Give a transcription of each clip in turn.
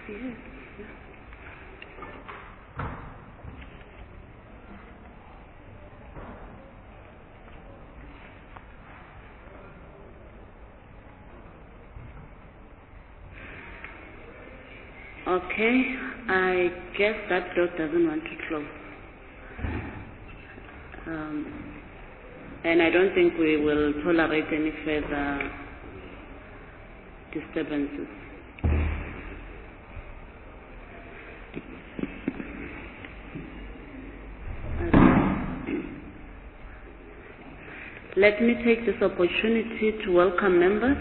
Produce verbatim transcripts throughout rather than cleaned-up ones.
Okay, I guess that door doesn't want to close. Um, and I don't think we will tolerate any further disturbances. Let me take this opportunity to welcome members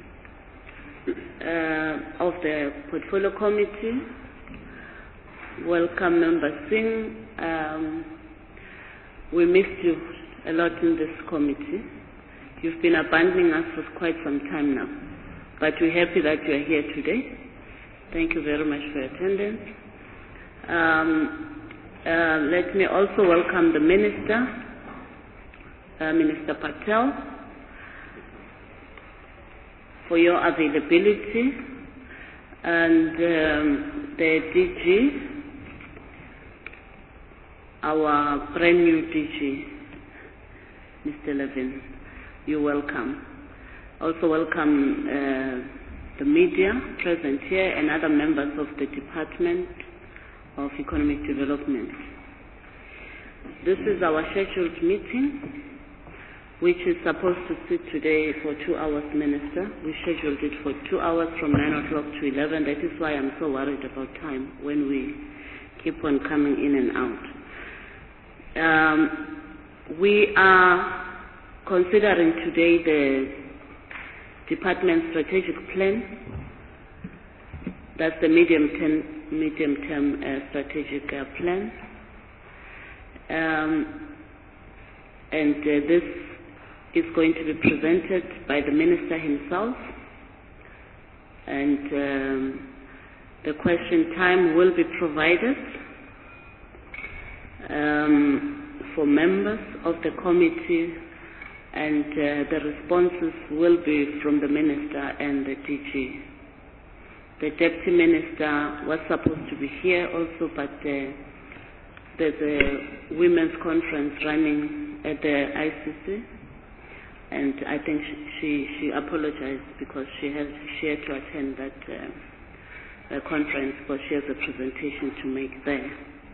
uh, of the Portfolio Committee. Welcome Member Singh. Um, we missed you a lot in this committee. You've been abandoning us for quite some time now, but we're happy that you are here today. Thank you very much for your attendance. Um, uh, let me also welcome the Minister, uh, Minister Patel, for your availability, and um, the D G, our brand new D G, Mister Levin. You're welcome. Also welcome uh, the media present here and other members of the Department of Economic Development. This is our scheduled meeting, which is supposed to sit today for two hours, Minister. We scheduled it for two hours from nine o'clock to eleven. That is why I'm so worried about time when we keep on coming in and out. Um, we are considering today the Department Strategic Plan. That's the medium-term medium-term uh, strategic uh, plan. Um, and uh, this is going to be presented by the Minister himself. And um, the question time will be provided um, for members of the committee, and uh, the responses will be from the Minister and the D G. The Deputy Minister was supposed to be here also, but uh, there's a women's conference running at the I C C, and I think she she apologized because she has she had to attend that uh, conference, because she has a presentation to make there.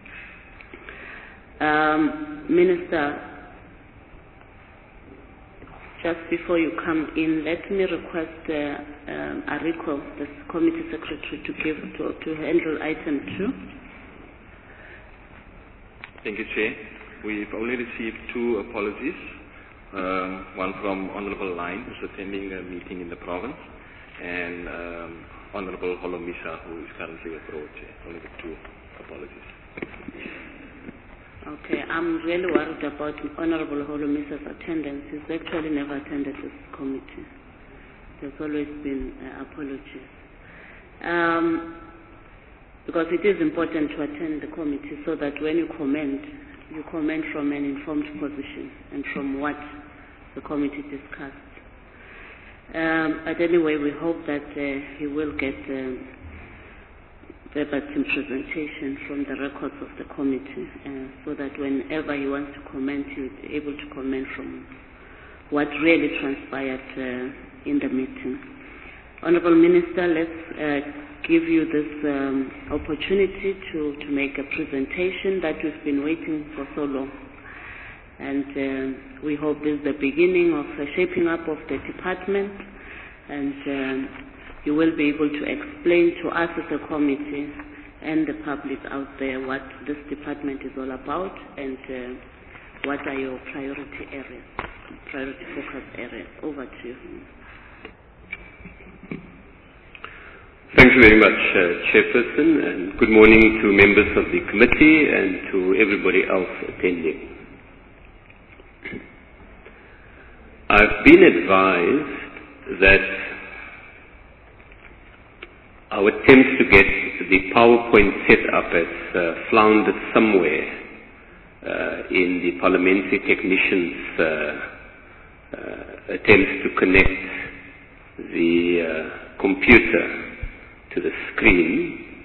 Um, Minister, just before you come in, let me request uh, um, Ariko, the committee secretary, to give to, to handle item two. Thank you, Chair. We've only received two apologies. Um, one from Honorable Line, who's attending a meeting in the province, and um, Honorable Holomisa, who is currently abroad, Chair. Only the two apologies. Okay, I'm really worried about Honorable Holomisa's attendance. He's actually never attended this committee. There's always been uh, apologies. Um, because it is important to attend the committee so that when you comment, you comment from an informed position and from what the committee discussed. Um, but anyway, we hope that uh, he will get um, verbatim presentation from the records of the committee, uh, so that whenever he wants to comment, he'll be able to comment from what really transpired uh, in the meeting. Honorable Minister, let's uh, give you this um, opportunity to, to make a presentation that we've been waiting for so long. And uh, we hope this is the beginning of the shaping up of the department, and um, you will be able to explain to us as a committee and the public out there what this department is all about, and uh, what are your priority areas, priority focus areas. Over to you. Thank you very much, uh, Chairperson, and good morning to members of the committee and to everybody else attending. I've been advised that our attempts to get the PowerPoint set up has uh, floundered somewhere uh, in the parliamentary technicians' uh, uh, attempts to connect the uh, computer to the screen,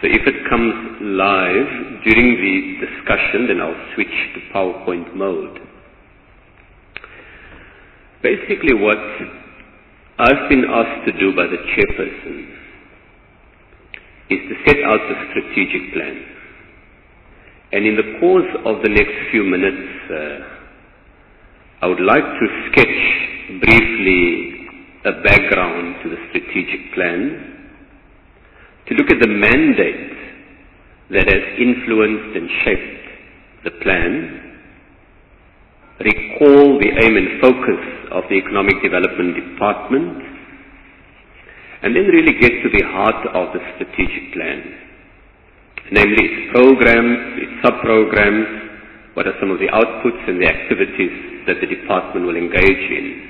So if it comes live during the discussion, then I'll switch to PowerPoint mode. Basically what I've been asked to do by the chairperson is to set out a strategic plan. And in the course of the next few minutes, uh, I would like to sketch briefly a background to the strategic plan, to look at the mandate that has influenced and shaped the plan, recall the aim and focus of the Economic Development Department, and then really get to the heart of the strategic plan, namely its programs, its sub-programs, what are some of the outputs and the activities that the department will engage in.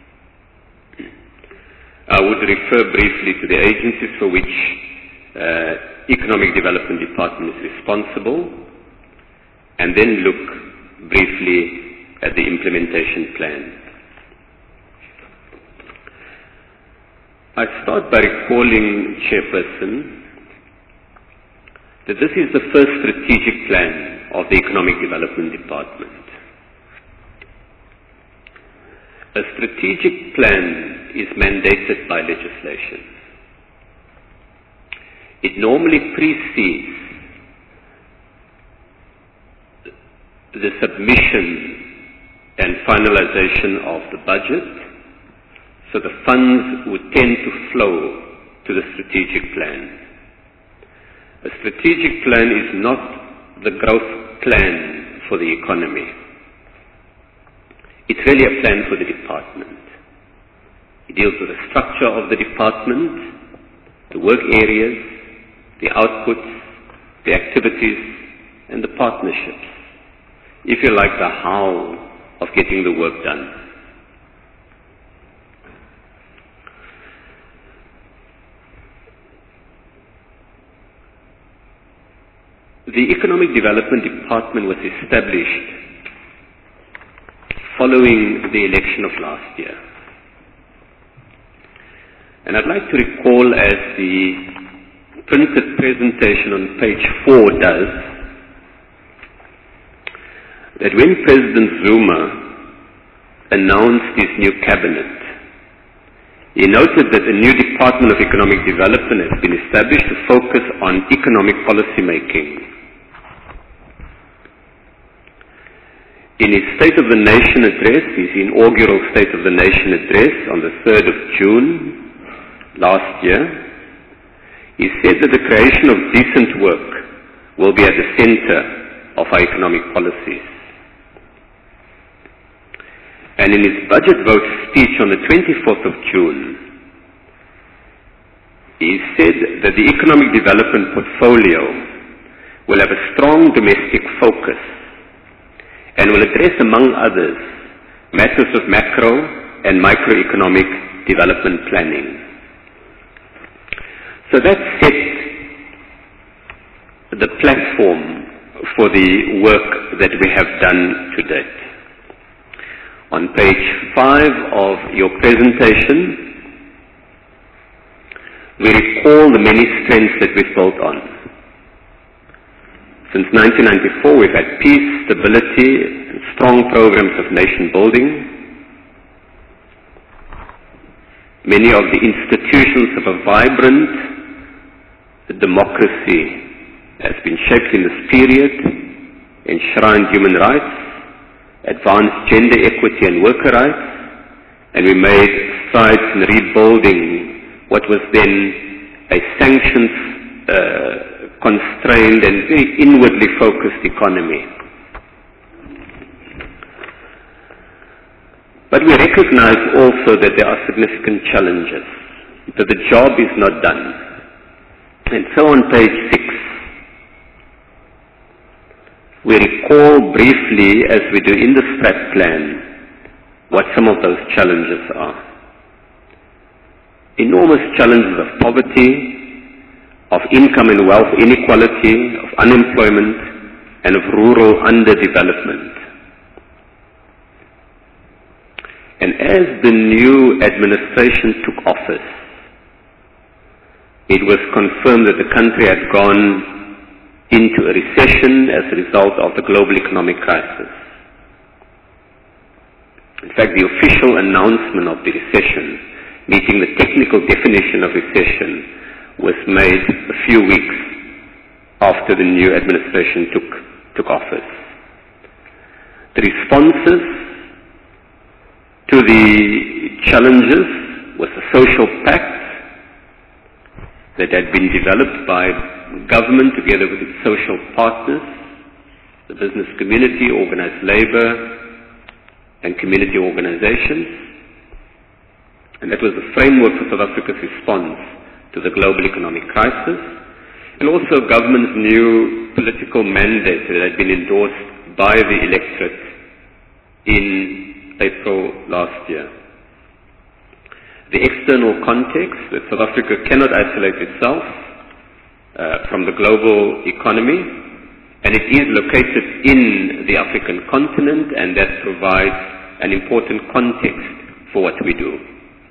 I would refer briefly to the agencies for which uh, Economic Development Department is responsible, and then look briefly at the implementation plan. I start by recalling, Chairperson, that this is the first strategic plan of the Economic Development Department. A strategic plan is mandated by legislation. It normally precedes the submission and finalization of the budget, so the funds would tend to flow to the strategic plan. A strategic plan is not the growth plan for the economy. It's really a plan for the department. It deals with the structure of the department, the work areas, the outputs, the activities, and the partnerships. If you like, the how of getting the work done. The Economic Development Department was established following the election of last year. And I'd like to recall, as the printed presentation on page four does, that when President Zuma announced his new cabinet, he noted that a new Department of Economic Development has been established to focus on economic policy making. In his State of the Nation address, his inaugural State of the Nation address on the third of June last year, he said that the creation of decent work will be at the center of our economic policies. And in his budget vote speech on the twenty-fourth of June, he said that the economic development portfolio will have a strong domestic focus and will address, among others, matters of macro and microeconomic development planning. So that set the platform for the work that we have done to date. On page five of your presentation, we recall the many strengths that we've built on. Since nineteen ninety-four, we've had peace, stability, and strong programs of nation building. Many of the institutions of a vibrant democracy has been shaped in this period, enshrined human rights, advanced gender equity and worker rights, and we made strides in rebuilding what was then a sanctions uh, constrained and very inwardly focused economy. But we recognize also that there are significant challenges, that the job is not done. And so on page six, we recall briefly, as we do in the Strat Plan, what some of those challenges are. Enormous challenges of poverty, of income and wealth inequality, of unemployment, and of rural underdevelopment. And as the new administration took office, it was confirmed that the country had gone into a recession as a result of the global economic crisis. In fact, the official announcement of the recession, meeting the technical definition of recession, was made a few weeks after the new administration took, took office. The responses to the challenges was a social pact that had been developed by government together with its social partners, the business community, organized labor, and community organizations. And that was the framework for South Africa's response to the global economic crisis, and also government's new political mandate that had been endorsed by the electorate in April last year. The external context, that South Africa cannot isolate itself uh, from the global economy, and it is located in the African continent, and that provides an important context for what we do.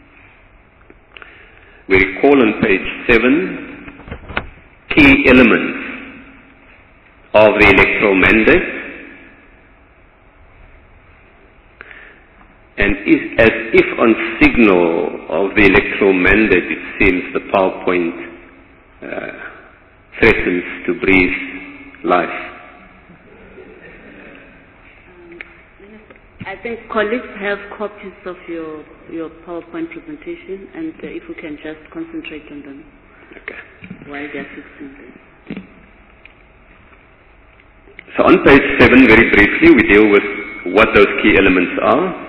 We recall on page seven key elements of the electoral mandate, and is, as if on signal of the electoral mandate, it seems the PowerPoint uh, threatens to breathe life. Um, I think colleagues have copies of your, your PowerPoint presentation, and uh, if we can just concentrate on them okay. while they're fixing them. So on page seven, very briefly, we deal with what those key elements are.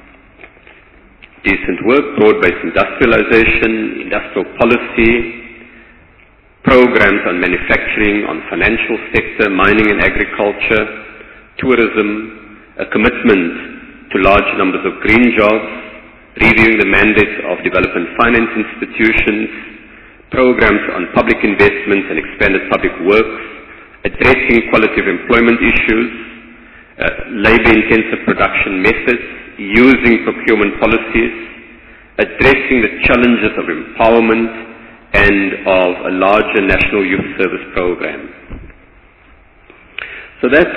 Decent work, broad-based industrialization, industrial policy, programs on manufacturing, on financial sector, mining and agriculture, tourism, a commitment to large numbers of green jobs, reviewing the mandates of development finance institutions, programs on public investments and expanded public works, addressing quality of employment issues, uh, labor-intensive production methods, using procurement policies, addressing the challenges of empowerment and of a larger national youth service program. So that's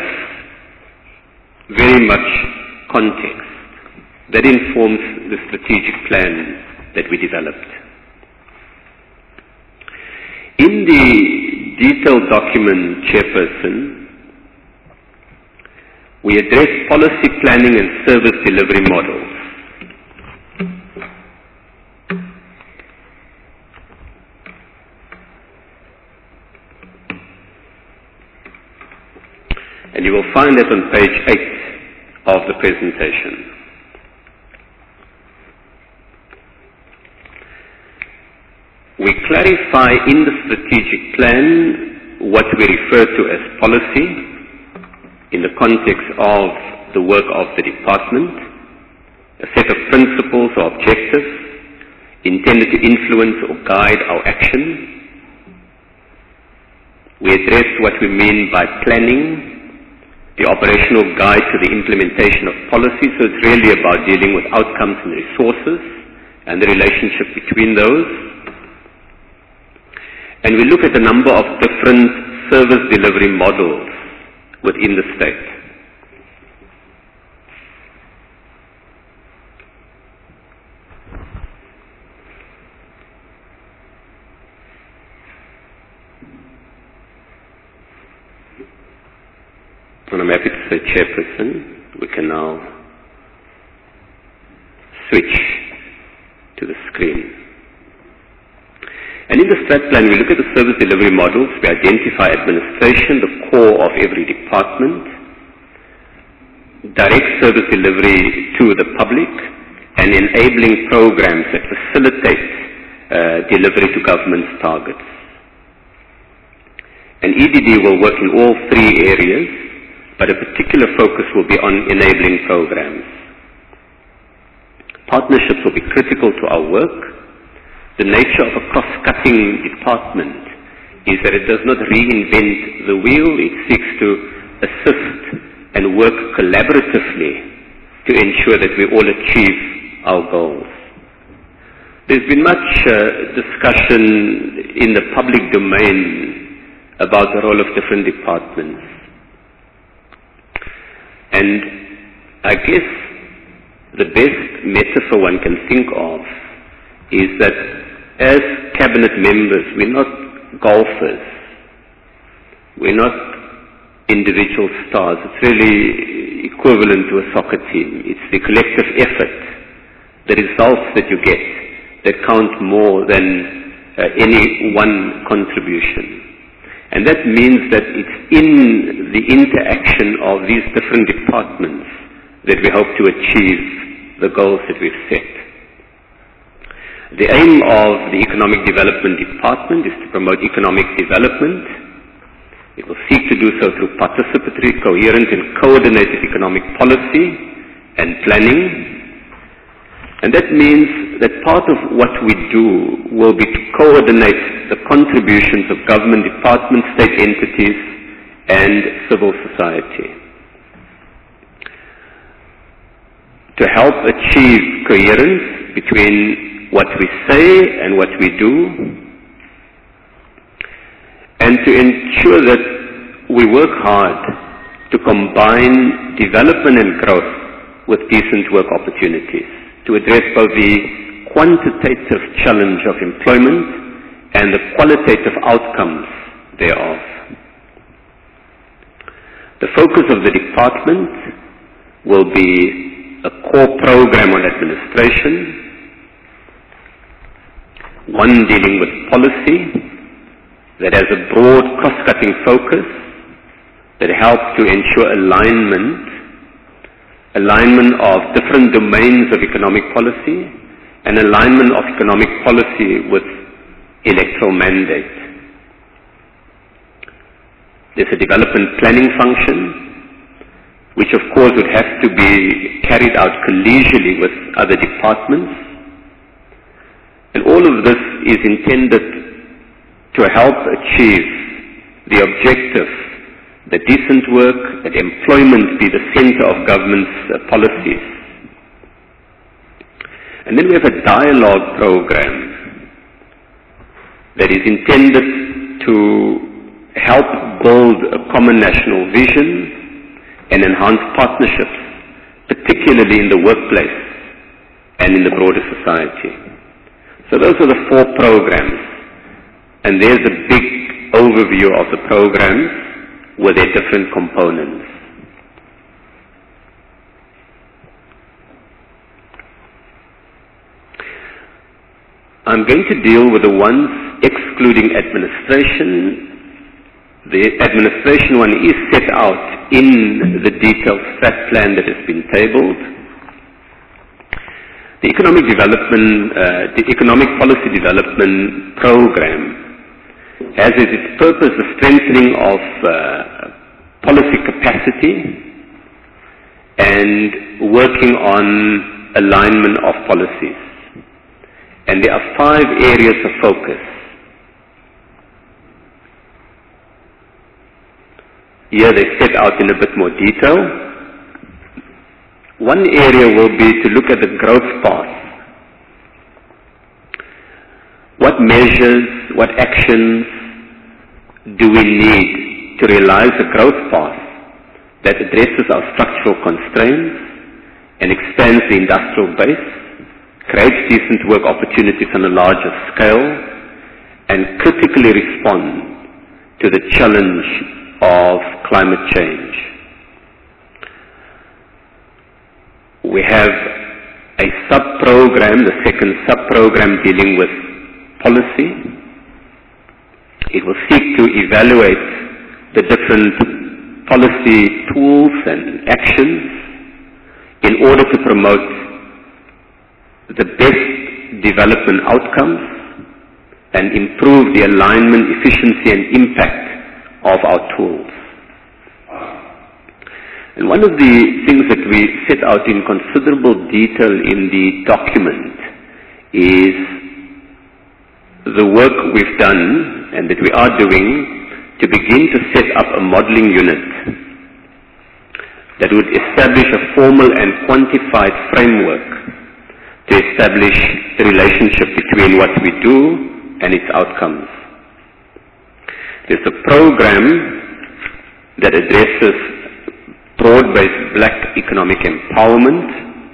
very much context. That informs the strategic plan that we developed. In the detailed document, Chairperson, we address policy planning and service delivery models. And you will find that on page eight of the presentation. We clarify in the strategic plan what we refer to as policy in the context of the work of the department, a set of principles or objectives intended to influence or guide our action. We address what we mean by planning, the operational guide to the implementation of policy, so it's really about dealing with outcomes and resources and the relationship between those. And we look at a number of different service delivery models within the state. And I'm happy to say, Chairperson, we can now switch to the screen. And in the strat plan, we look at the service delivery models. We identify administration, the core of every department, direct service delivery to the public, and enabling programs that facilitate uh, delivery to government's targets. And E D D will work in all three areas, but a particular focus will be on enabling programs. Partnerships will be critical to our work. The nature of a cross-cutting department is that it does not reinvent the wheel. It seeks to assist and work collaboratively to ensure that we all achieve our goals. There's been much uh, discussion within the public domain about the role of different departments. And I guess the best metaphor one can think of is that as cabinet members, we're not golfers. We're not individual stars. It's really equivalent to a soccer team. It's the collective effort, the results that you get that count more than uh, any one contribution. And that means that it's in the interaction of these different departments that we hope to achieve the goals that we've set. The aim of the Economic Development Department is to promote economic development. It will seek to do so through participatory, coherent and coordinated economic policy and planning. And that means that part of what we do will be to coordinate the contributions of government departments, state entities and civil society to help achieve coherence between what we say and what we do, and to ensure that we work hard to combine development and growth with decent work opportunities, to address both the quantitative challenge of employment and the qualitative outcomes thereof. The focus of the department will be a core program on administration, one dealing with policy that has a broad cost-cutting focus that helps to ensure alignment, alignment of different domains of economic policy and alignment of economic policy with electoral mandate. There's a development planning function which of course would have to be carried out collegially with other departments. And all of this is intended to help achieve the objective that decent work, that employment be the center of government's uh, policies. And then we have a dialogue program that is intended to help build a common national vision and enhance partnerships, particularly in the workplace and in the broader society. So those are the four programs, and there's a big overview of the programs with their different components. I'm going to deal with the ones excluding administration. The administration one is set out in the detailed strat plan that has been tabled. The economic development, uh, the economic policy development program has as its purpose the strengthening of uh, policy capacity and working on alignment of policies. And there are five areas of focus. Here they're set out in a bit more detail. One area will be to look at the growth path. What measures, what actions do we need to realize a growth path that addresses our structural constraints and expands the industrial base, creates decent work opportunities on a larger scale, and critically respond to the challenge of climate change. We have a sub-program, the second sub-program dealing with policy. It will seek to evaluate the different policy tools and actions in order to promote the best development outcomes and improve the alignment, efficiency and impact of our tools. And one of the things that we set out in considerable detail in the document is the work we've done and that we are doing to begin to set up a modeling unit that would establish a formal and quantified framework to establish the relationship between what we do and its outcomes. There's a program that addresses broad-based black economic empowerment,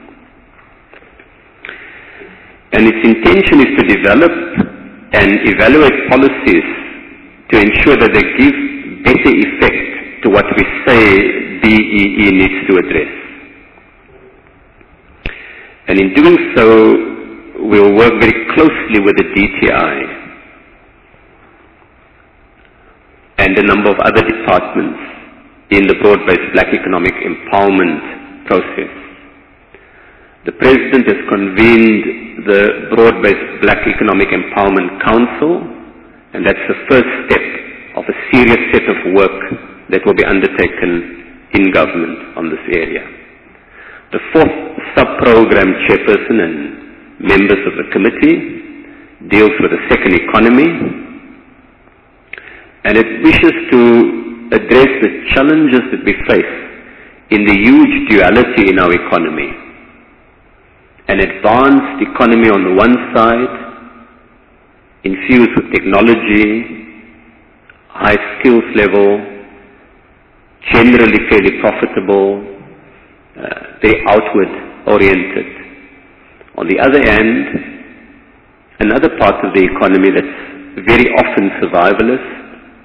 and its intention is to develop and evaluate policies to ensure that they give better effect to what we say B E E needs to address. And in doing so, we'll work very closely with the D T I and a number of other departments in the broad-based black economic empowerment process. The President has convened the Broad-Based Black Economic Empowerment Council, and that's the first step of a serious set of work that will be undertaken in government on this area. The fourth sub-program chairperson and members of the committee deals with the second economy, and it wishes to address the challenges that we face in the huge duality in our economy. An advanced economy on the one side, infused with technology, high skills level, generally fairly profitable, uh, very outward oriented. On the other hand, another part of the economy that's very often survivalist,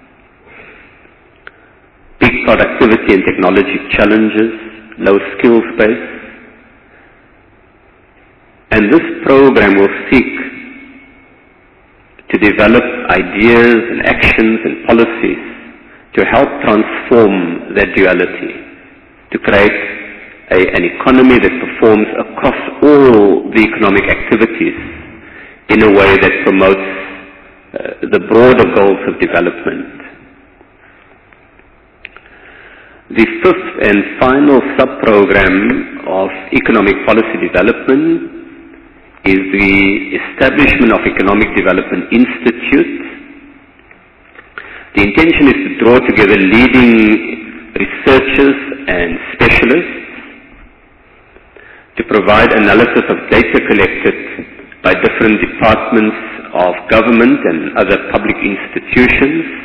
big productivity and technology challenges, low skills base. And this program will seek to develop ideas and actions and policies to help transform that duality, to create a, an economy that performs across all the economic activities in a way that promotes uh, the broader goals of development. The fifth and final sub-program of economic policy development is the establishment of Economic Development Institute. The intention is to draw together leading researchers and specialists to provide analysis of data collected by different departments of government and other public institutions,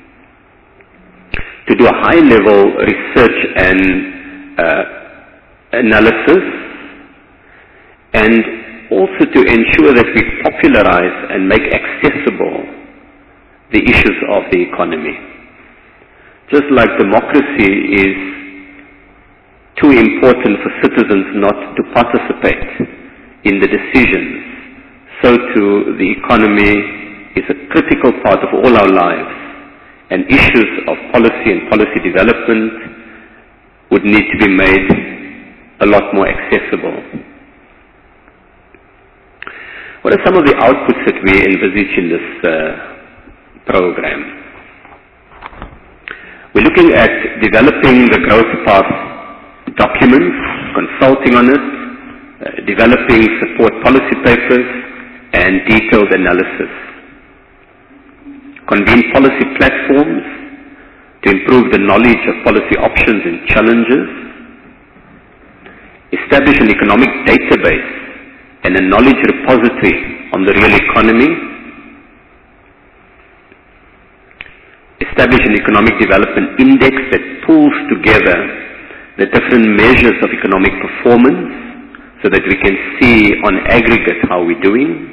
to do a high-level research and uh, analysis, and also to ensure that we popularize and make accessible the issues of the economy. Just like democracy is too important for citizens not to participate in the decisions, so too the economy is a critical part of all our lives, and issues of policy and policy development would need to be made a lot more accessible. What are some of the outputs that we envisage in this uh, program? We're looking at developing the growth path documents, consulting on it, uh, developing support policy papers, and detailed analysis. Convene policy platforms to improve the knowledge of policy options and challenges. Establish an economic database and a knowledge repository on the real economy. Establish an economic development index that pulls together the different measures of economic performance so that we can see on aggregate how we're doing.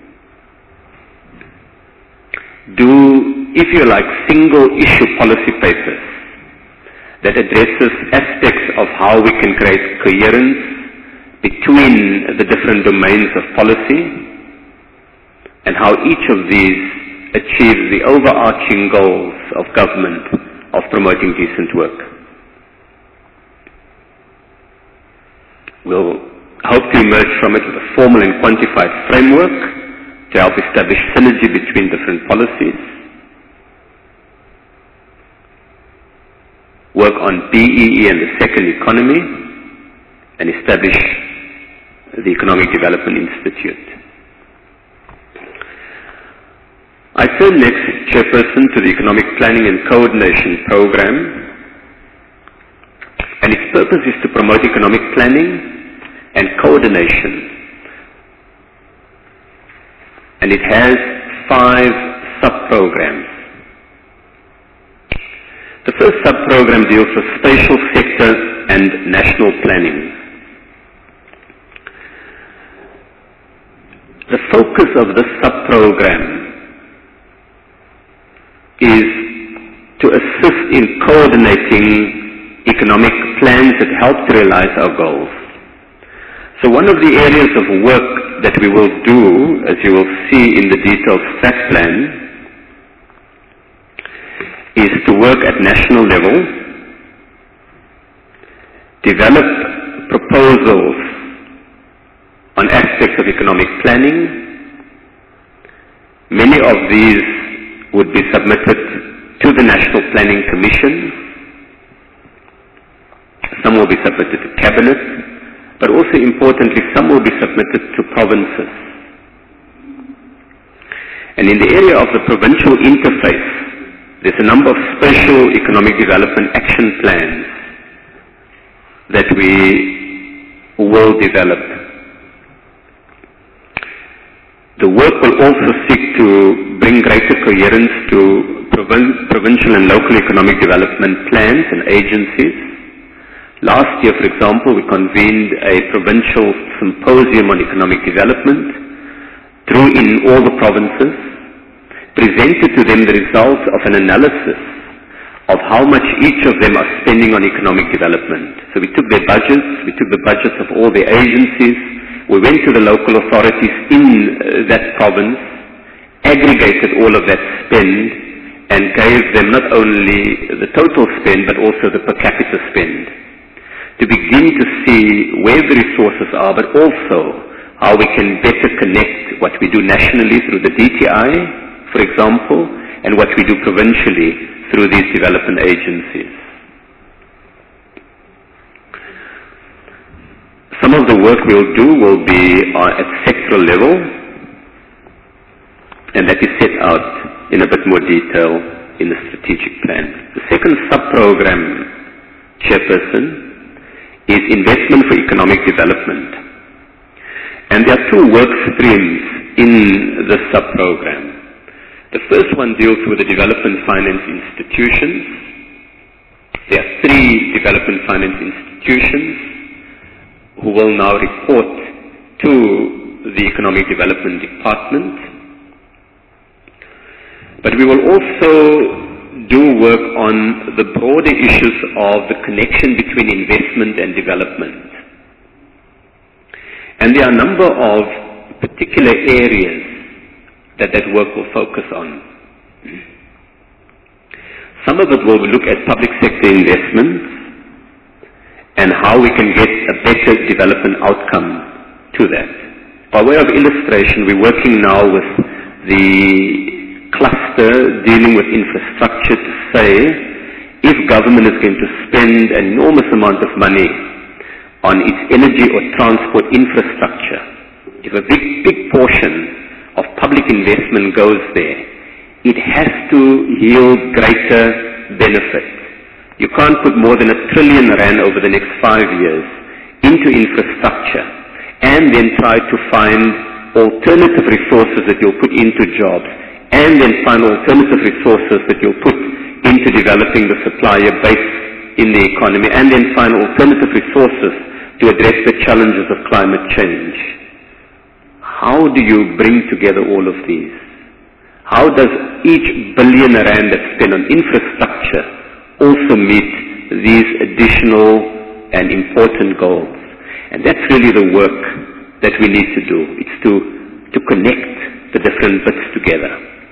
Do, if you like, single issue policy papers that addresses aspects of how we can create coherence between the different domains of policy and how each of these achieves the overarching goals of government of promoting decent work. We'll hope to emerge from it with a formal and quantified framework to help establish synergy between different policies, work on B E E and the second economy, and establish the Economic Development Institute. I turn next, Chairperson, to the Economic Planning and Coordination Program, and its purpose is to promote economic planning and coordination. And it has five sub-programs. first sub-program deals with spatial sector and national planning. The focus of this sub-program is to assist in coordinating economic plans that help to realize our goals. So one of the areas of work that we will do, as you will see in the detailed strat plan, is to work at national level, develop proposals on aspects of economic planning. Many of these would be submitted to the National Planning Commission. Some will be submitted to Cabinet, but also importantly, some will be submitted to provinces. And in the area of the provincial interface, there's a number of special economic development action plans that we will develop. The work will also seek to bring greater coherence to provin- provincial and local economic development plans and agencies. Last year, for example, we convened a provincial symposium on economic development, drew in all the provinces, presented to them the results of an analysis of how much each of them are spending on economic development. So we took their budgets, we took the budgets of all their agencies, we went to the local authorities in uh, that province, aggregated all of that spend, and gave them not only the total spend, but also the per capita spend, to begin to see where the resources are, but also how we can better connect what we do nationally through the D T I, for example, and what we do provincially through these development agencies. Some of the work we'll do will be uh, at sectoral level, and that is set out in a bit more detail in the strategic plan. The second sub-program, Chairperson, is investment for economic development. And there are two work streams in this sub-program. The first one deals with the development finance institutions. There are three development finance institutions who will now report to the Economic Development Department. But we will also do work on the broader issues of the connection between investment and development. And there are a number of particular areas that that work will focus on. Some of it will look at public sector investments and how we can get a better development outcome to that. By way of illustration, we're working now with the cluster dealing with infrastructure to say, if government is going to spend an enormous amount of money on its energy or transport infrastructure, if a big, big portion of public investment goes there, it has to yield greater benefit. You can't put more than a trillion rand over the next five years into infrastructure and then try to find alternative resources that you'll put into jobs and then find alternative resources that you'll put into developing the supplier base in the economy and then find alternative resources to address the challenges of climate change. How do you bring together all of these? How does each billion rand that's spent on infrastructure also meet these additional and important goals? And that's really the work that we need to do. It's to, to connect the different bits together.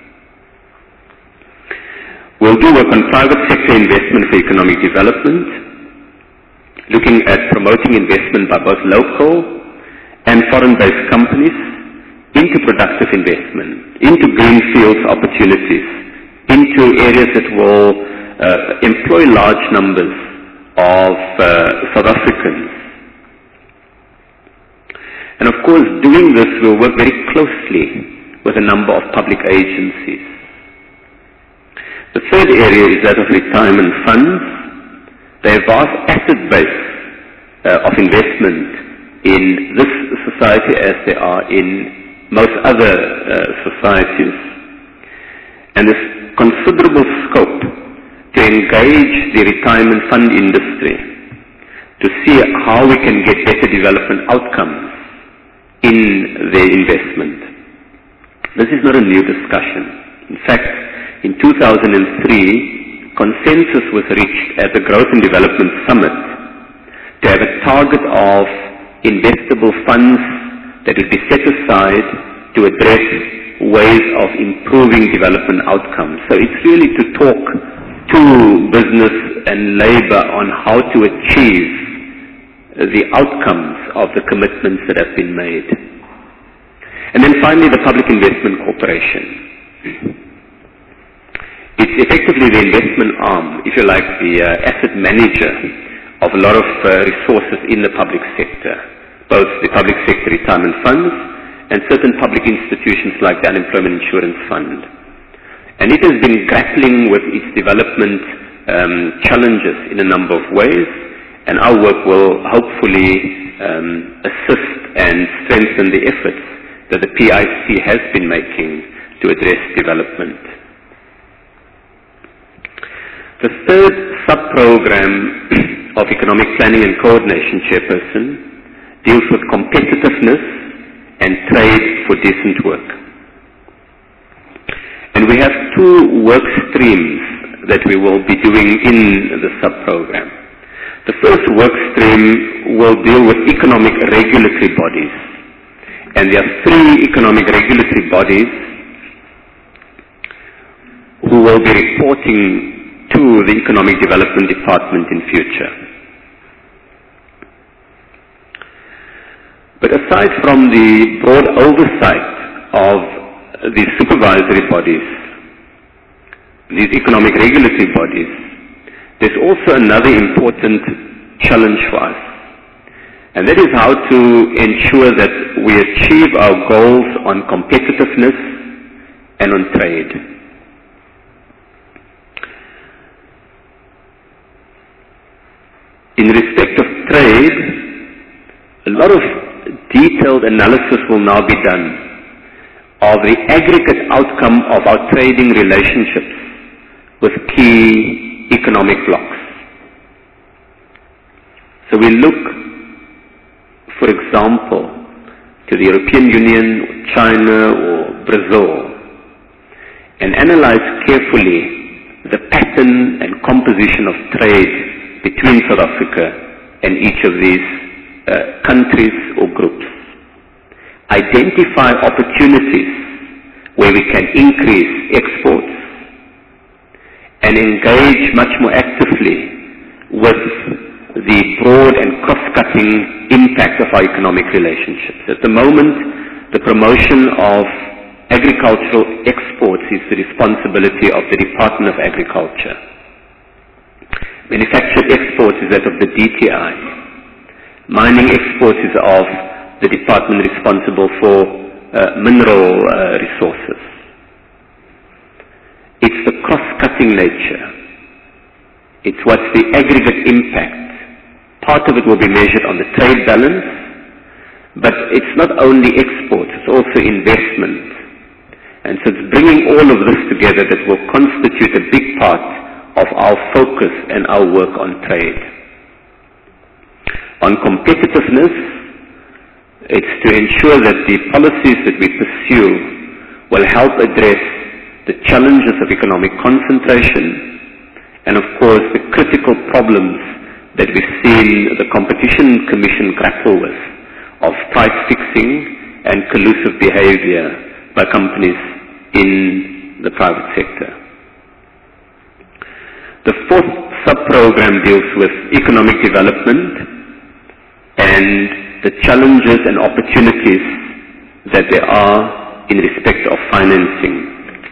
We'll do work on private sector investment for economic development, looking at promoting investment by both local and foreign-based companies into productive investment, into greenfields opportunities, into areas that will uh, employ large numbers of uh, South Africans. And of course, doing this will work very closely with a number of public agencies. The third area is that of retirement funds. They have vast asset base uh, of investment in this society as they are in most other uh, societies. And there's considerable scope to engage the retirement fund industry to see how we can get better development outcomes in their investment. This is not a new discussion. In fact, in two thousand three, consensus was reached at the Growth and Development Summit to have a target of investable funds that will be set aside to address ways of improving development outcomes. So it's really to talk to business and labor on how to achieve the outcomes of the commitments that have been made. And then finally, the Public Investment Corporation. It's effectively the investment arm, if you like, the uh, asset manager of a lot of uh, resources in the public sector, both the public sector retirement funds and certain public institutions like the Unemployment Insurance Fund. And it has been grappling with its development um, challenges in a number of ways, and our work will hopefully um, assist and strengthen the efforts that the P I C has been making to address development. The third sub-program of Economic Planning and Coordination, Chairperson, deals with competitiveness and trade for decent work. And we have two work streams that we will be doing in the sub-program. The first work stream will deal with economic regulatory bodies. And there are three economic regulatory bodies who will be reporting to the Economic Development Department in future. But aside from the broad oversight of the supervisory bodies, these economic regulatory bodies, there's also another important challenge for us. And that is how to ensure that we achieve our goals on competitiveness and on trade. In respect of trade, a lot of detailed analysis will now be done of the aggregate outcome of our trading relationships with key economic blocks. So we look, for example, to the European Union, China, or Brazil, and analyze carefully the pattern and composition of trade between South Africa and each of these uh, countries or groups. Identify opportunities where we can increase exports and engage much more actively with the broad and cross-cutting impact of our economic relationships. At the moment, the promotion of agricultural exports is the responsibility of the Department of Agriculture. Manufactured exports is that of the D T I. Mining exports is of the department responsible for uh, mineral uh, resources. It's the cross-cutting nature. It's what's the aggregate impact. Part of it will be measured on the trade balance, but it's not only exports, it's also investment. And so it's bringing all of this together that will constitute a big part of our focus and our work on trade. On competitiveness, it's to ensure that the policies that we pursue will help address the challenges of economic concentration and, of course, the critical problems that we've seen the Competition Commission grapple with of price fixing and collusive behavior by companies in the private sector. The fourth sub-program deals with economic development and the challenges and opportunities that there are in respect of financing.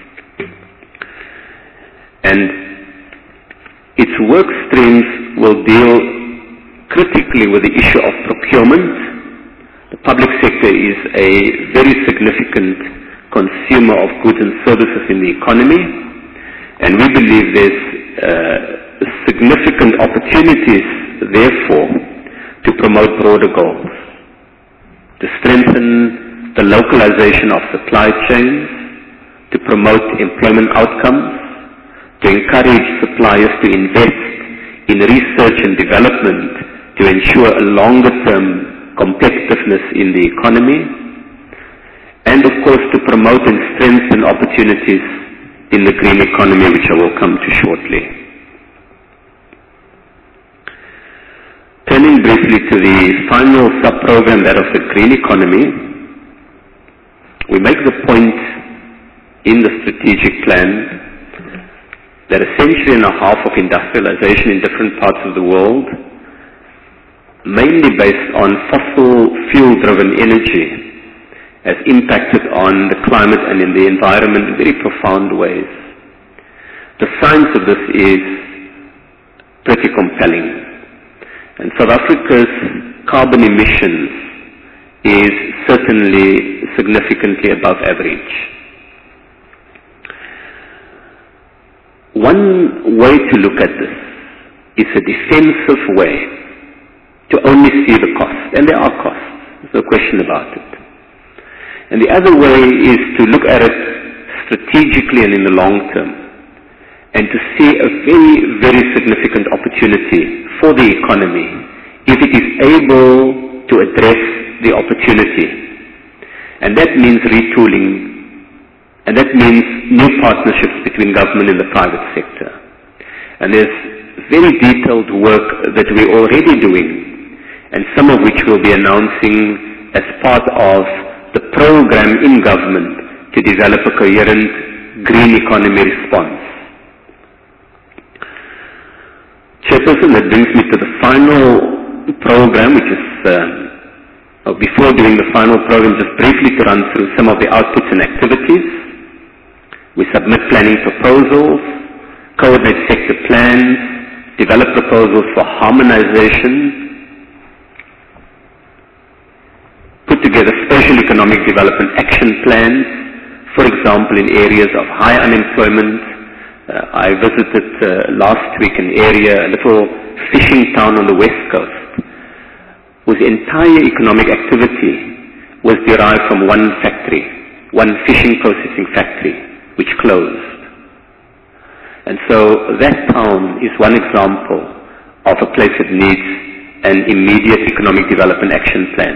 And its work streams will deal critically with the issue of procurement. The public sector is a very significant consumer of goods and services in the economy, and we believe there's uh, significant opportunities, therefore, to promote broader goals, to strengthen the localization of supply chains, to promote employment outcomes, to encourage suppliers to invest in research and development to ensure a longer-term competitiveness in the economy, and of course to promote and strengthen opportunities in the green economy, which I will come to shortly. Turning briefly to the final sub-program, that of the green economy, we make the point in the strategic plan that a century and a half of industrialization in different parts of the world, mainly based on fossil fuel-driven energy, has impacted on the climate and in the environment in very profound ways. The science of this is pretty compelling. And South Africa's carbon emissions is certainly significantly above average. One way to look at this is a defensive way to only see the cost, and there are costs, there's no question about it. And the other way is to look at it strategically and in the long term, and to see a very, very significant opportunity for the economy if it is able to address the opportunity. And that means retooling, and that means new partnerships between government and the private sector. And there's very detailed work that we're already doing, and some of which we'll be announcing as part of the program in government to develop a coherent green economy response. Chairperson, that brings me to the final program, which is, uh, before doing the final program, just briefly to run through some of the outputs and activities. We submit planning proposals, coordinate sector plans, develop proposals for harmonization, put together special economic development action plans, for example, in areas of high unemployment. Uh, I visited uh, last week an area, a little fishing town on the west coast, whose entire economic activity was derived from one factory, one fishing processing factory, which closed. And so that town is one example of a place that needs an immediate economic development action plan.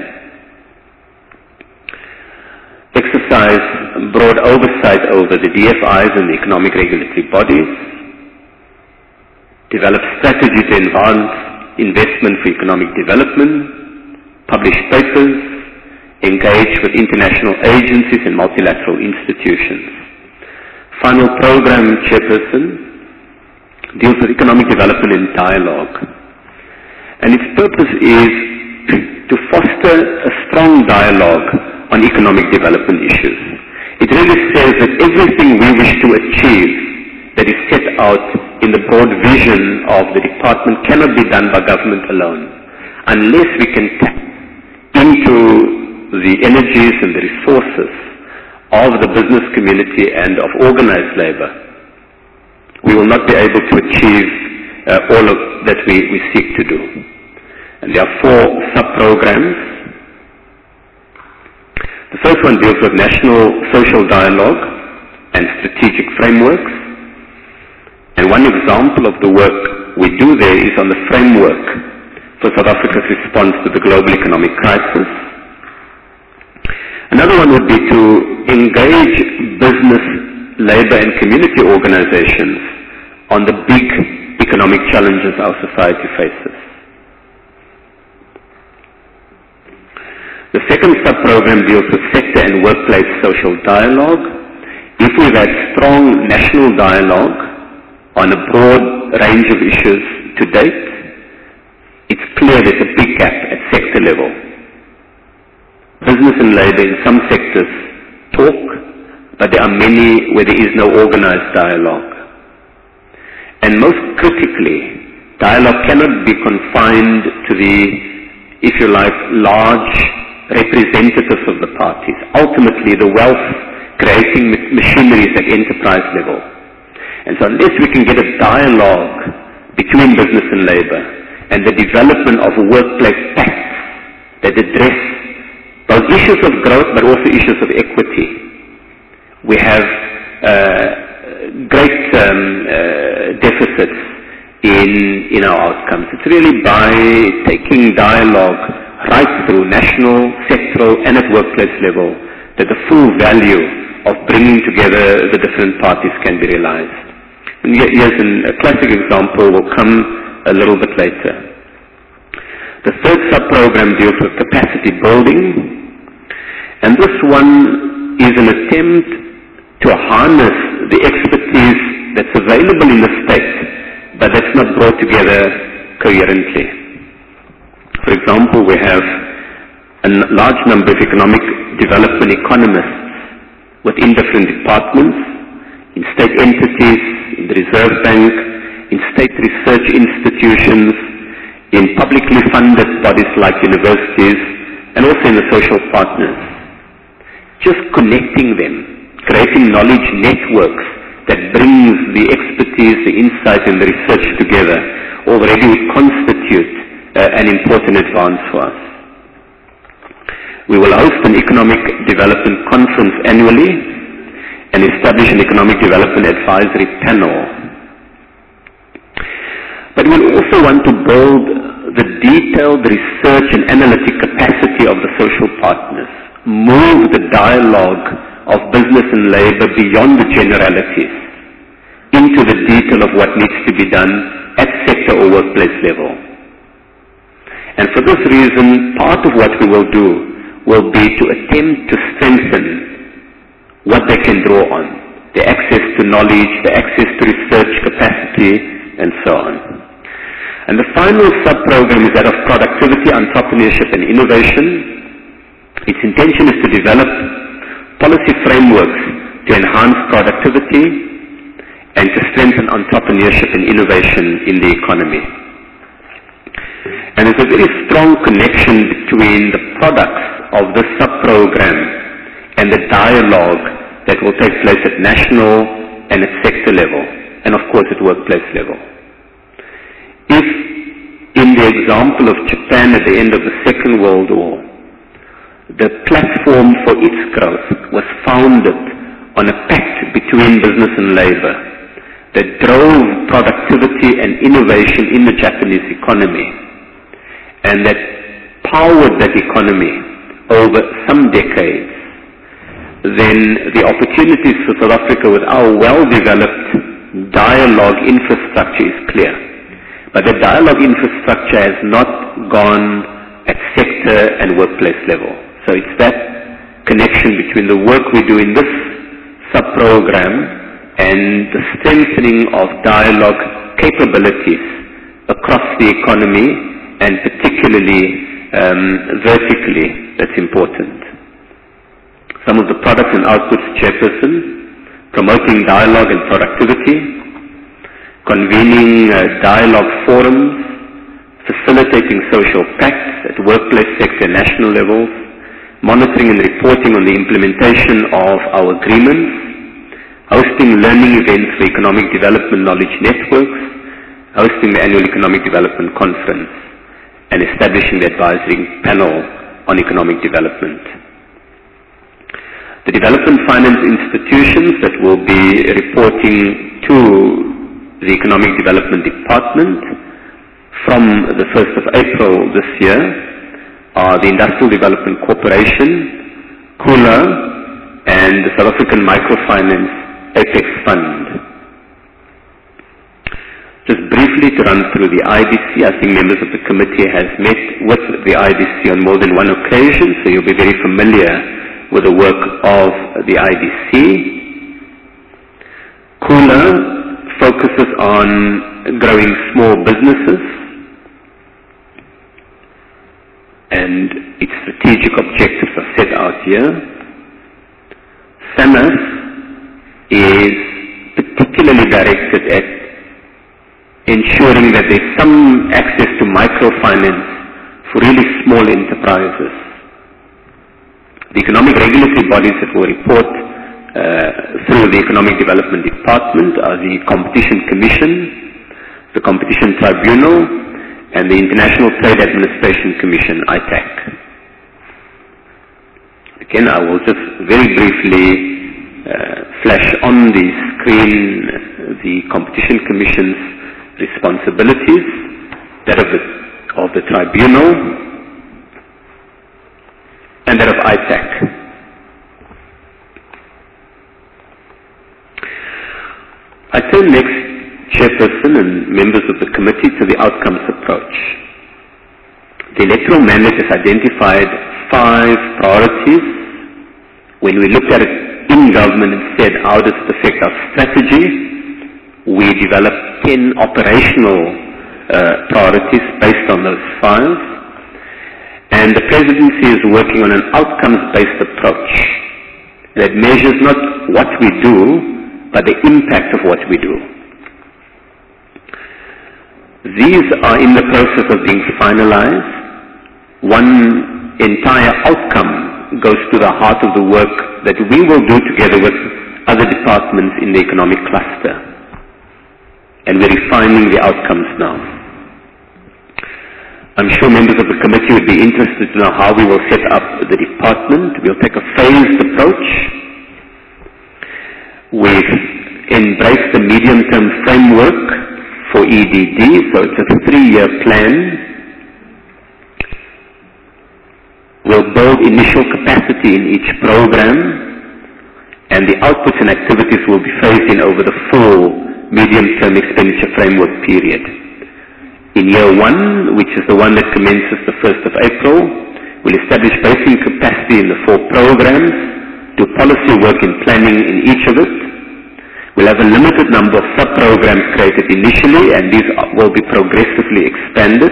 Exercise broad oversight over the D F Is and the economic regulatory bodies, develop strategy to enhance investment for economic development, publish papers, engage with international agencies and multilateral institutions. Final program, Chairperson, deals with economic development and dialogue. And its purpose is to foster a strong dialogue on economic development issues. It really says that everything we wish to achieve that is set out in the broad vision of the department cannot be done by government alone unless we can tap into the energies and the resources of the business community and of organized labor. We will not be able to achieve uh, all of that we, we seek to do. And there are four sub-programs. The first one deals with national social dialogue and strategic frameworks. And one example of the work we do there is on the framework for South Africa's response to the global economic crisis. Another one would be to engage business, labor and community organizations on the big economic challenges our society faces. The second sub-program deals with sector and workplace social dialogue. If we've had strong national dialogue on a broad range of issues to date, it's clear there's a big gap at sector level. Business and labor in some sectors talk, but there are many where there is no organized dialogue. And most critically, dialogue cannot be confined to the, if you like, large representatives of the parties. Ultimately, the wealth-creating machinery is at enterprise level. And so unless we can get a dialogue between business and labor and the development of workplace pacts that address both issues of growth but also issues of equity, we have uh, great um, uh, deficits in, in our outcomes. It's really by taking dialogue right through national, sectoral, and at workplace level that the full value of bringing together the different parties can be realized. And here's an, a classic example, will come a little bit later. The third sub-program deals with capacity building, and this one is an attempt to harness the expertise that's available in the state, but that's not brought together coherently. For example, we have a large number of economic development economists within different departments, in state entities, in the Reserve Bank, in state research institutions, in publicly funded bodies like universities, and also in the social partners. Just connecting them, creating knowledge networks that brings the expertise, the insight, and the research together already would constitute uh, an important advance for us. We will host an economic development conference annually and establish an economic development advisory panel. But we'll also want to build the detailed research and analytic capacity of the social partners, move the dialogue of business and labor beyond the generalities into the detail of what needs to be done at sector or workplace level. And for this reason, part of what we will do will be to attempt to strengthen what they can draw on, the access to knowledge, the access to research capacity, and so on. And the final sub-program is that of productivity, entrepreneurship, and innovation. Its intention is to develop policy frameworks to enhance productivity and to strengthen entrepreneurship and innovation in the economy. And there's a very strong connection between the products of this sub-program and the dialogue that will take place at national and at sector level, and of course at workplace level. If, in the example of Japan at the end of the Second World War, the platform for its growth was founded on a pact between business and labor that drove productivity and innovation in the Japanese economy, and that powered that economy over some decades, then the opportunities for South Africa with our well-developed dialogue infrastructure is clear. But the dialogue infrastructure has not gone at sector and workplace level. So it's that connection between the work we do in this sub-program and the strengthening of dialogue capabilities across the economy and particularly um, vertically that's important. Some of the products and outputs, Chairperson, promoting dialogue and productivity, convening uh, dialogue forums, facilitating social pacts at workplace, sector, and national levels, monitoring and reporting on the implementation of our agreements, hosting learning events for economic development knowledge networks, hosting the annual economic development conference, and establishing the advisory panel on economic development. The development finance institutions that will be reporting to the Economic Development Department from the first of April this year are the Industrial Development Corporation, Kula, and the South African Microfinance Apex Fund. Just briefly to run through the I D C, I think members of the committee has met with the I D C on more than one occasion, so you'll be very familiar with the work of the I D C. Kula focuses on growing small businesses, and its strategic objectives are set out here. SAMAS is particularly directed at ensuring that there's some access to microfinance for really small enterprises. The economic regulatory bodies that will report uh, through the Economic Development Department are the Competition Commission, the Competition Tribunal, and the International Trade Administration Commission, I T A C. Again, I will just very briefly uh, flash on the screen the Competition Commission's responsibilities, that of the, of the tribunal, and that of I T A C. I turn next, Chairperson and members of the committee, to the outcomes approach. The electoral mandate has identified five priorities. When we looked at it in government and said, how does it affect our strategy, we developed ten operational uh, priorities based on those five. And the presidency is working on an outcomes-based approach that measures not what we do, but the impact of what we do. These are in the process of being finalized. One entire outcome goes to the heart of the work that we will do together with other departments in the economic cluster. And we're refining the outcomes now. I'm sure members of the committee would be interested to know how we will set up the department. We'll take a phased approach. We've embraced the medium-term framework for E D D, so it's a three-year plan. We'll build initial capacity in each program, and the outputs and activities will be phased in over the full medium-term expenditure framework period. In year one, which is the one that commences the first of April, we'll establish basic capacity in the four programs, do policy work and planning in each of it. We'll have a limited number of sub-programs created initially, and these will be progressively expanded.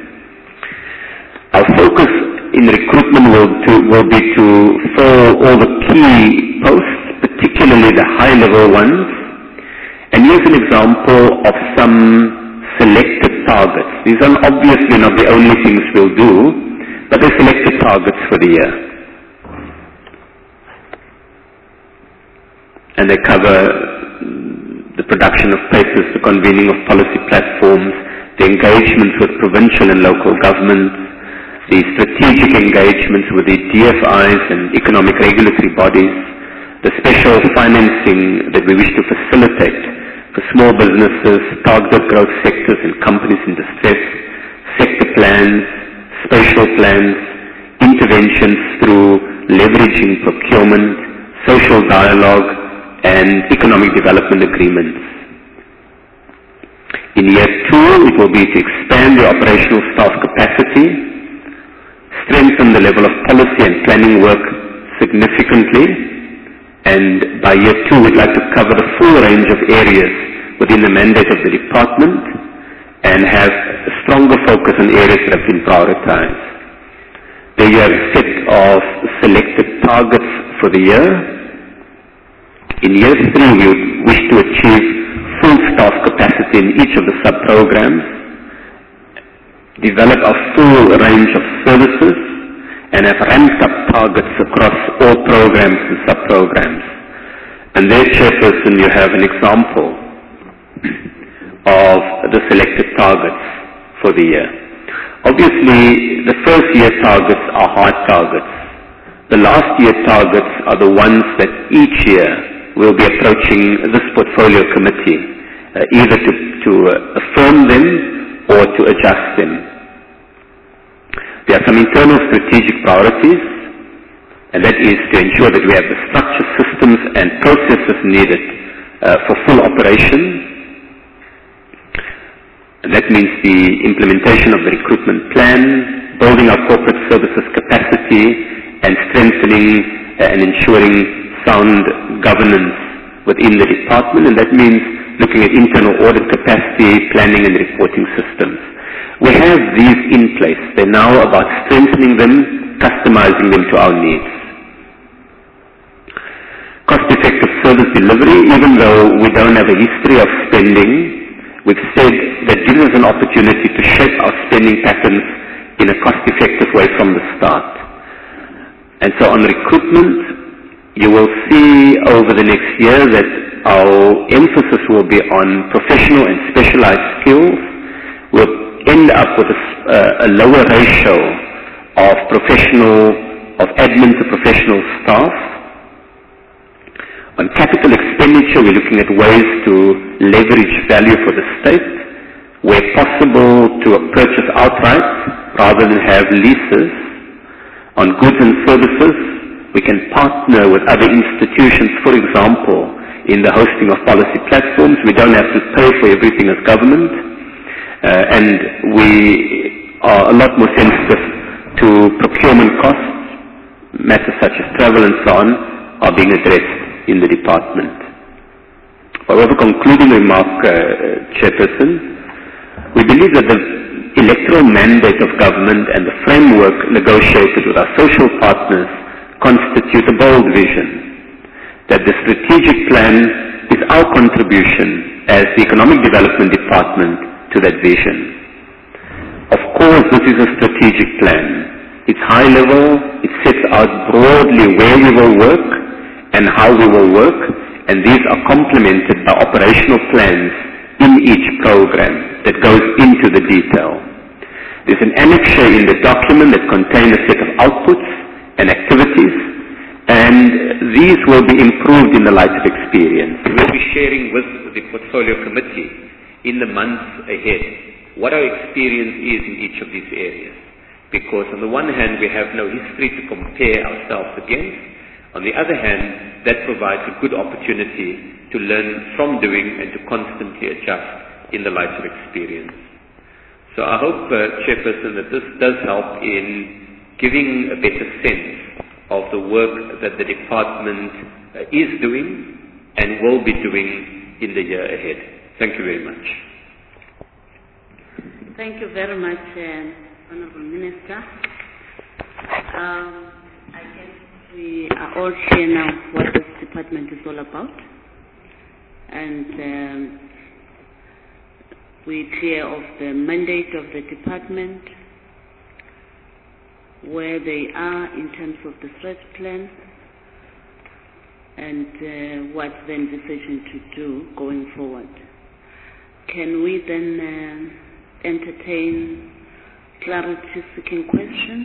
Our focus in recruitment will, to, will be to fill all the key posts, particularly the high-level ones. And here's an example of some selected targets. These are obviously not the only things we'll do, but they're selected targets for the year. And they cover the production of papers, the convening of policy platforms, the engagements with provincial and local governments, the strategic engagements with the D F Is and economic regulatory bodies, the special financing that we wish to facilitate for small businesses, targeted growth sectors and companies in distress, sector plans, spatial plans, interventions through leveraging procurement, social dialogue, and economic development agreements. In year two, it will be to expand the operational staff capacity, strengthen the level of policy and planning work significantly, and by year two, we'd like to cover the full range of areas within the mandate of the department and have a stronger focus on areas that have been prioritized. There you have a set of selected targets for the year. In year three, we wish to achieve full staff capacity in each of the sub-programs, develop a full range of services, and have ramped up targets across all programs and sub-programs. And there, Chairperson, you have an example of the selected targets for the year. Obviously, the first year targets are hard targets. The last year targets are the ones that each year we'll be approaching this portfolio committee, uh, either to, to uh, affirm them or to adjust them. There are some internal strategic priorities, and that is to ensure that we have the structure, systems and processes needed uh, for full operation. And that means the implementation of the recruitment plan, building our corporate services capacity, and strengthening uh, and ensuring sound governance within the department, and that means looking at internal audit capacity, planning and reporting systems. We have these in place. They're now about strengthening them, customizing them to our needs. Cost-effective service delivery, even though we don't have a history of spending, we've said that gives us an opportunity to shape our spending patterns in a cost-effective way from the start. And so on recruitment, you will see over the next year that our emphasis will be on professional and specialized skills. We'll end up with a, uh, a lower ratio of professional, of admin to professional staff. On capital expenditure, we're looking at ways to leverage value for the state, where possible to purchase outright rather than have leases. On goods and services, we can partner with other institutions, for example, in the hosting of policy platforms. We don't have to pay for everything as government, uh, and we are a lot more sensitive to procurement costs. Matters such as travel and so on are being addressed in the department. However, concluding remark, uh, Chairperson, we believe that the electoral mandate of government and the framework negotiated with our social partners constitute a bold vision, that the strategic plan is our contribution as the Economic Development Department to that vision. Of course, this is a strategic plan. It's high level, it sets out broadly where we will work and how we will work, and these are complemented by operational plans in each program that goes into the detail. There's an annexure in the document that contains a set of outputs and activities, and these will be improved in the light of experience. We'll be sharing with the Portfolio Committee in the months ahead what our experience is in each of these areas. Because on the one hand, we have no history to compare ourselves against. On the other hand, that provides a good opportunity to learn from doing and to constantly adjust in the light of experience. So I hope, uh, Chairperson, that this does help in giving a better sense of the work that the department uh, is doing and will be doing in the year ahead. Thank you very much. Thank you very much, uh, Honourable Minister. Um, I guess we are all clear now what this department is all about, and um, we're clear of the mandate of the department, where they are in terms of the stretch plan, and uh, what they're envisaging to do going forward. Can we then uh, entertain clarity-seeking questions?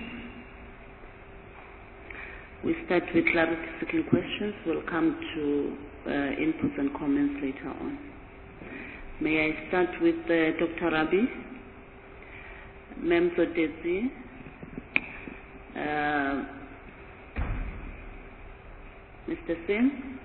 We start with clarity-seeking questions. We'll come to uh, inputs and comments later on. May I start with uh, Doctor Rabi, Ma'am Zodezi, uh, Mister Singh,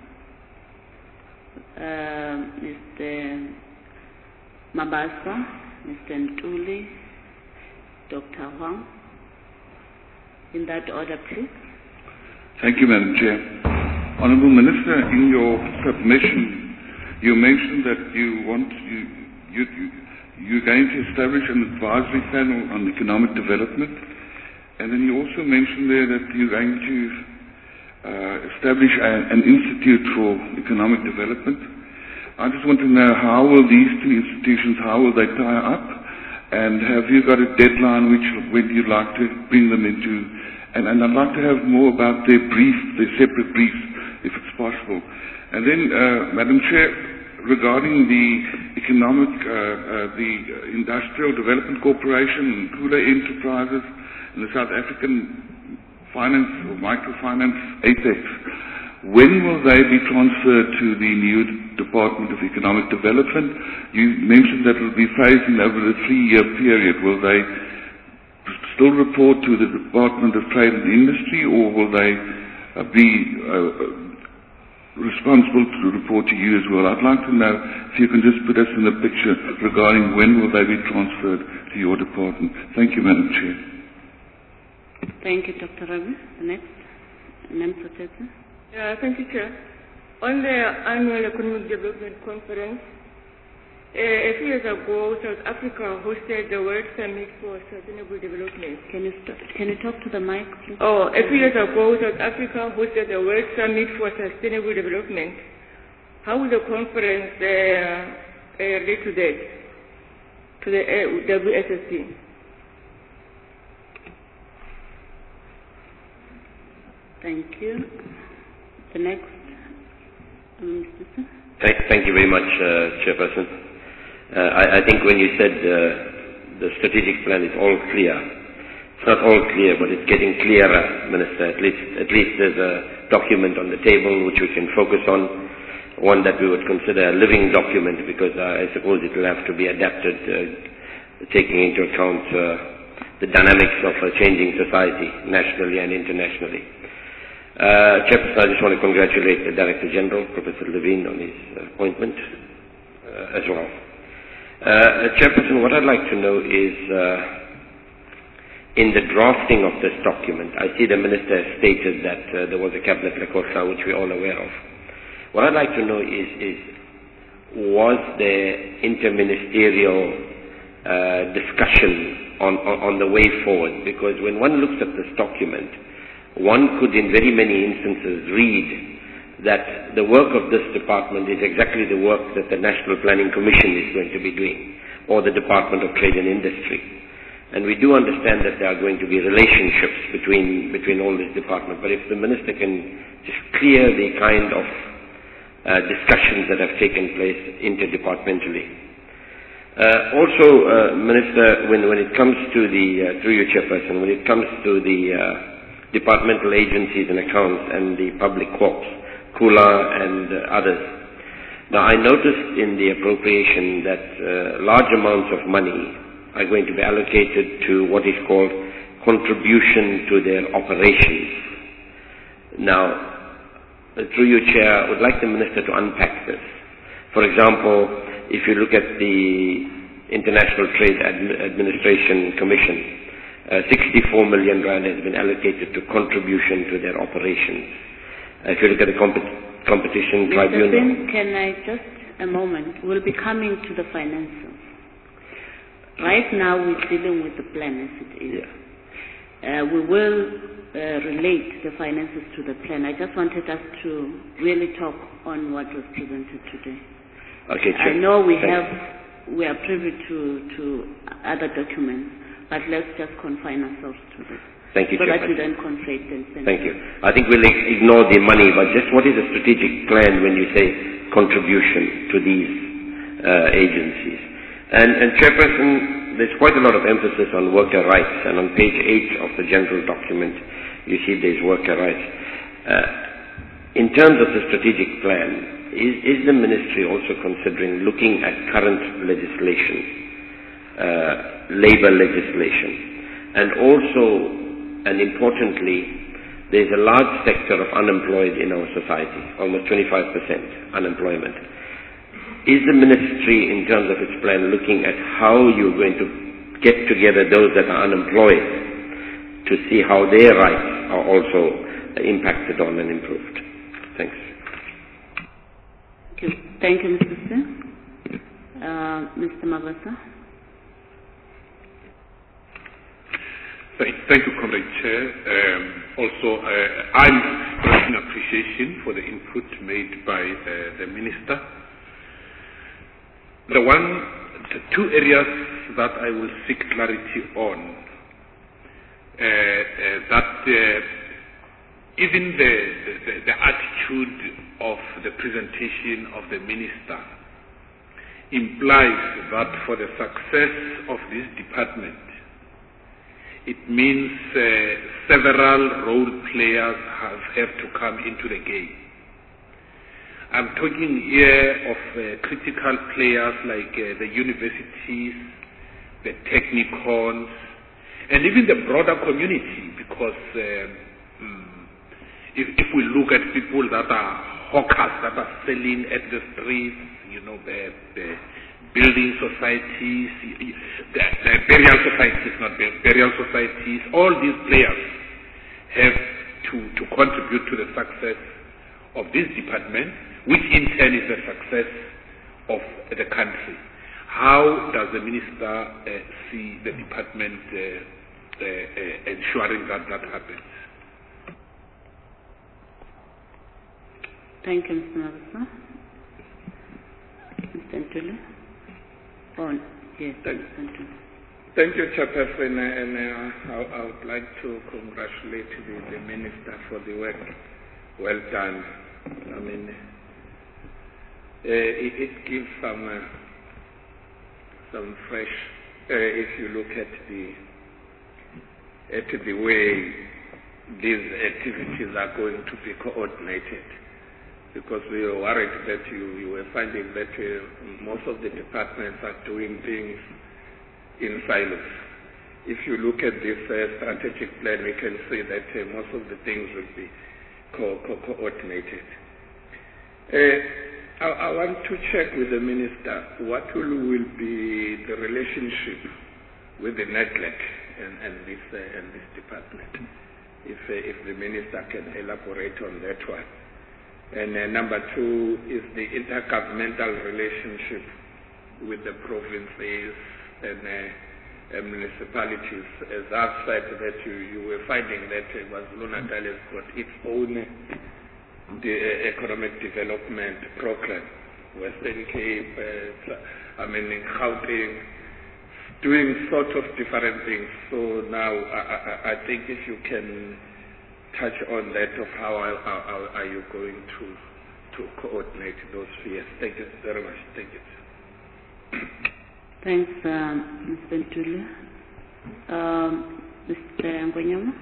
uh, Mister Mabasa, Mister Ntuli, Doctor Huang. In that order, please. Thank you, Madam Chair. Honourable Minister, in your submission, you mentioned that you want you, you, you, you're going to establish an advisory panel on economic development, and then you also mentioned there that you're going to uh, establish a, an institute for economic development. I just want to know, how will these two institutions, how will they tie up, and have you got a deadline which when you'd like to bring them into? And, and I'd like to have more about their brief, their separate briefs, if it's possible. And then, uh, Madam Chair, regarding the economic, uh, uh, the Industrial Development Corporation and Kula Enterprises and the South African Finance or Microfinance Apex, when will they be transferred to the new Department of Economic Development? You mentioned that it will be phased in over a three-year period. Will they still report to the Department of Trade and Industry, or will they uh, be uh, responsible to report to you as well? I'd like to know if you can just put us in the picture regarding when will they be transferred to your department. Thank you, Madam Chair. Thank you, Doctor Rabi. The next, Ma'am Zodezi. Yeah, thank you, Chair. On the annual Economic Development Conference, Uh, a few years ago, South Africa hosted the World Summit for Sustainable Development. Can you stop, can you talk to the mic, please? Oh, a few years ago, South Africa hosted the World Summit for Sustainable Development. How will the conference uh, uh, relate to that, to the uh, W S S D? Thank you. The next, um, Mister Thank, thank you very much, uh, Chairperson. Uh, I, I think when you said uh, the strategic plan is all clear, it's not all clear, but it's getting clearer, Minister. At least, at least there's a document on the table which we can focus on, one that we would consider a living document, because uh, I suppose it will have to be adapted, uh, taking into account uh, the dynamics of a changing society, nationally and internationally. Uh, Chairperson, I just want to congratulate the Director General, Professor Levine, on his appointment uh, as well. Uh, Chairperson, what I'd like to know is, uh, in the drafting of this document, I see the Minister has stated that uh, there was a Cabinet Lekotla, which we're all aware of. What I'd like to know is, is was there interministerial uh, discussion on, on, on the way forward? Because when one looks at this document, one could in very many instances read that the work of this department is exactly the work that the National Planning Commission is going to be doing, or the Department of Trade and Industry. And we do understand that there are going to be relationships between, between all these departments, but if the Minister can just clear the kind of uh, discussions that have taken place interdepartmentally. Uh, also, uh, Minister, when, when it comes to the, uh, through your Chairperson, when it comes to the uh, departmental agencies and accounts and the public corps, Kula and uh, others, now I noticed in the appropriation that uh, large amounts of money are going to be allocated to what is called contribution to their operations. Now, through you, Chair, I would like the Minister to unpack this. For example, if you look at the International Trade Ad- Administration Commission, uh, sixty-four million rand has been allocated to contribution to their operations. Uh, if you look at the compet- competition Mister tribunal... Bin, can I just, a moment, we'll be coming to the finances. Right now, we're dealing with the plan as it is. Yeah. Uh, we will uh, relate the finances to the plan. I just wanted us to really talk on what was presented today. Okay, I Chair. know we Thank have, we are privy to, to other documents, but let's just confine ourselves to this. Thank you, so Chair. that we don't conflate them. Thank you. I think we'll ignore the money, but just what is the strategic plan when you say contribution to these uh, agencies? And, and Chairperson, there's quite a lot of emphasis on worker rights, and on page eight of the general document, you see there's worker rights. Uh, in terms of the strategic plan, is, is the Ministry also considering looking at current legislation, uh, labor legislation, and also, and importantly, there's a large sector of unemployed in our society, almost twenty-five percent unemployment. Is the Ministry, in terms of its plan, looking at how you're going to get together those that are unemployed to see how their rights are also impacted on and improved? Thanks. Thank you, Thank you Mister Singh. Uh, Mister Mabasa. Thank, thank you, Comrade Chair. Um, also, uh, I'm expressing appreciation for the input made by uh, the Minister. The one, the two areas that I will seek clarity on, uh, uh, that uh, even the, the, the attitude of the presentation of the Minister implies that for the success of this department, it means uh, several role players have, have to come into the game. I'm talking here of uh, critical players like uh, the universities, the technicons, and even the broader community, because um, if, if we look at people that are hawkers, that are selling at the streets, you know, the, the building societies, the, the burial societies, not burial societies, all these players have to, to contribute to the success of this department, which in turn is the success of the country. How does the Minister uh, see the department uh, uh, uh, ensuring that that happens? Thank you, Mister Mabasa. Mister Ntuli? On. Yes, Thank, Mister thank you, Chairperson, and uh, I, I would like to congratulate the, the Minister for the work well done. I mean, uh, it, it gives some uh, some fresh, uh, if you look at the at the way these activities are going to be coordinated, because we were worried that you, you were finding that uh, most of the departments are doing things in silos. If you look at this uh, strategic plan, we can see that uh, most of the things will be co co coordinated. Uh, I, I want to check with the Minister what will, will be the relationship with the NEDLAC and, and, this, uh, and this department, if, uh, if the Minister can elaborate on that one. And uh, number two is the intergovernmental relationship with the provinces and uh, uh, municipalities. As I've said, that you, you were finding that uh, KwaZulu-Natal has got its own uh, the, uh, economic development program. Western Cape, uh, I mean in Gauteng, doing sort of different things. So now I, I, I think if you can touch on that of how, how, how are you going to to coordinate those spheres. Thank you very much. Thank you. Thanks, um, Mister Ntuli. Um, Mister Ngonyama?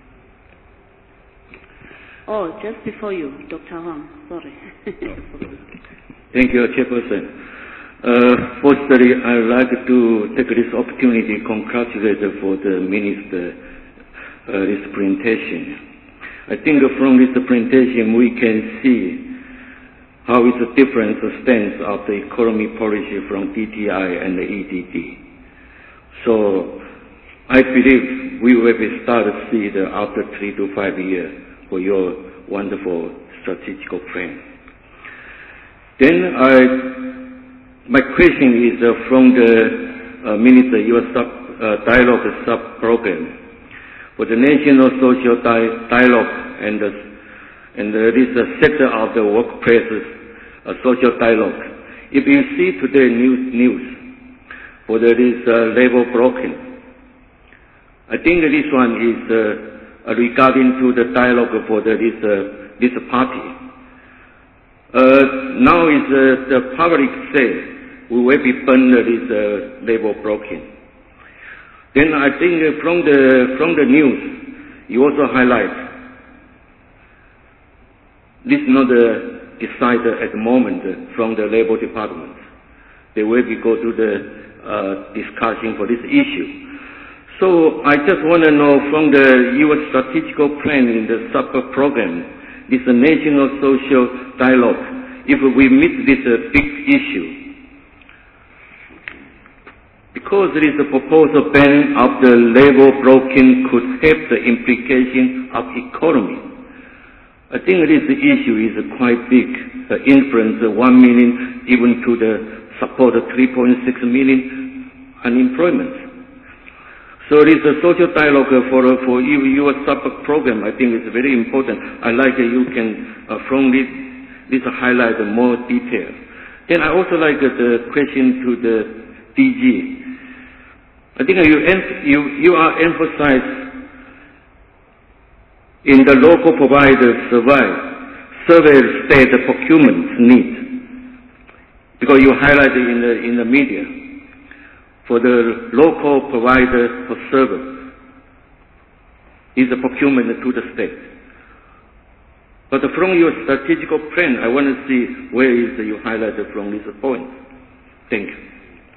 Oh, just before you, Doctor Huang. Sorry. Thank you, Chairperson. Uh, firstly, I would like to take this opportunity to congratulate for the Minister uh, this presentation. I think from this presentation we can see how it's a different stance of the economy policy from D T I and the E D D. So I believe we will be start to see the after three to five years for your wonderful strategic plan. Then I, my question is uh, from the uh, Minister, your sub, uh, dialogue sub-program. For the National Social Di Dialogue and, uh, and uh, this uh, sector of the workplace uh, social dialogue. If you see today news, news for the, this uh, labor broken, I think this one is uh, regarding to the dialogue for the, this, uh, this party. Uh, now is uh, the public say we will be burned this uh, labor broken. Then I think from the, from the news, you also highlight this is not uh, decided at the moment from the Labor Department. They will be go to the uh, discussion for this issue. So I just want to know from the U S strategic plan in the sub-program, this uh, national social dialogue, if we meet this uh, big issue, because there is a proposal ban of the labor broken could have the implication of economy. I think this issue is quite big, the influence of one million even to the support of three point six million unemployment. So this a social dialogue for for your sub program. I think is very important. I like that you can uh, from this this highlight more detail. Then I also like uh, the question to the D G. I think you, you, you are emphasized in the local providers survive, survey state procurement needs, because you highlighted in the, in the media for the local provider for service is the procurement to the state. But from your strategic plan, I want to see where is you highlighted from this point. Thank you.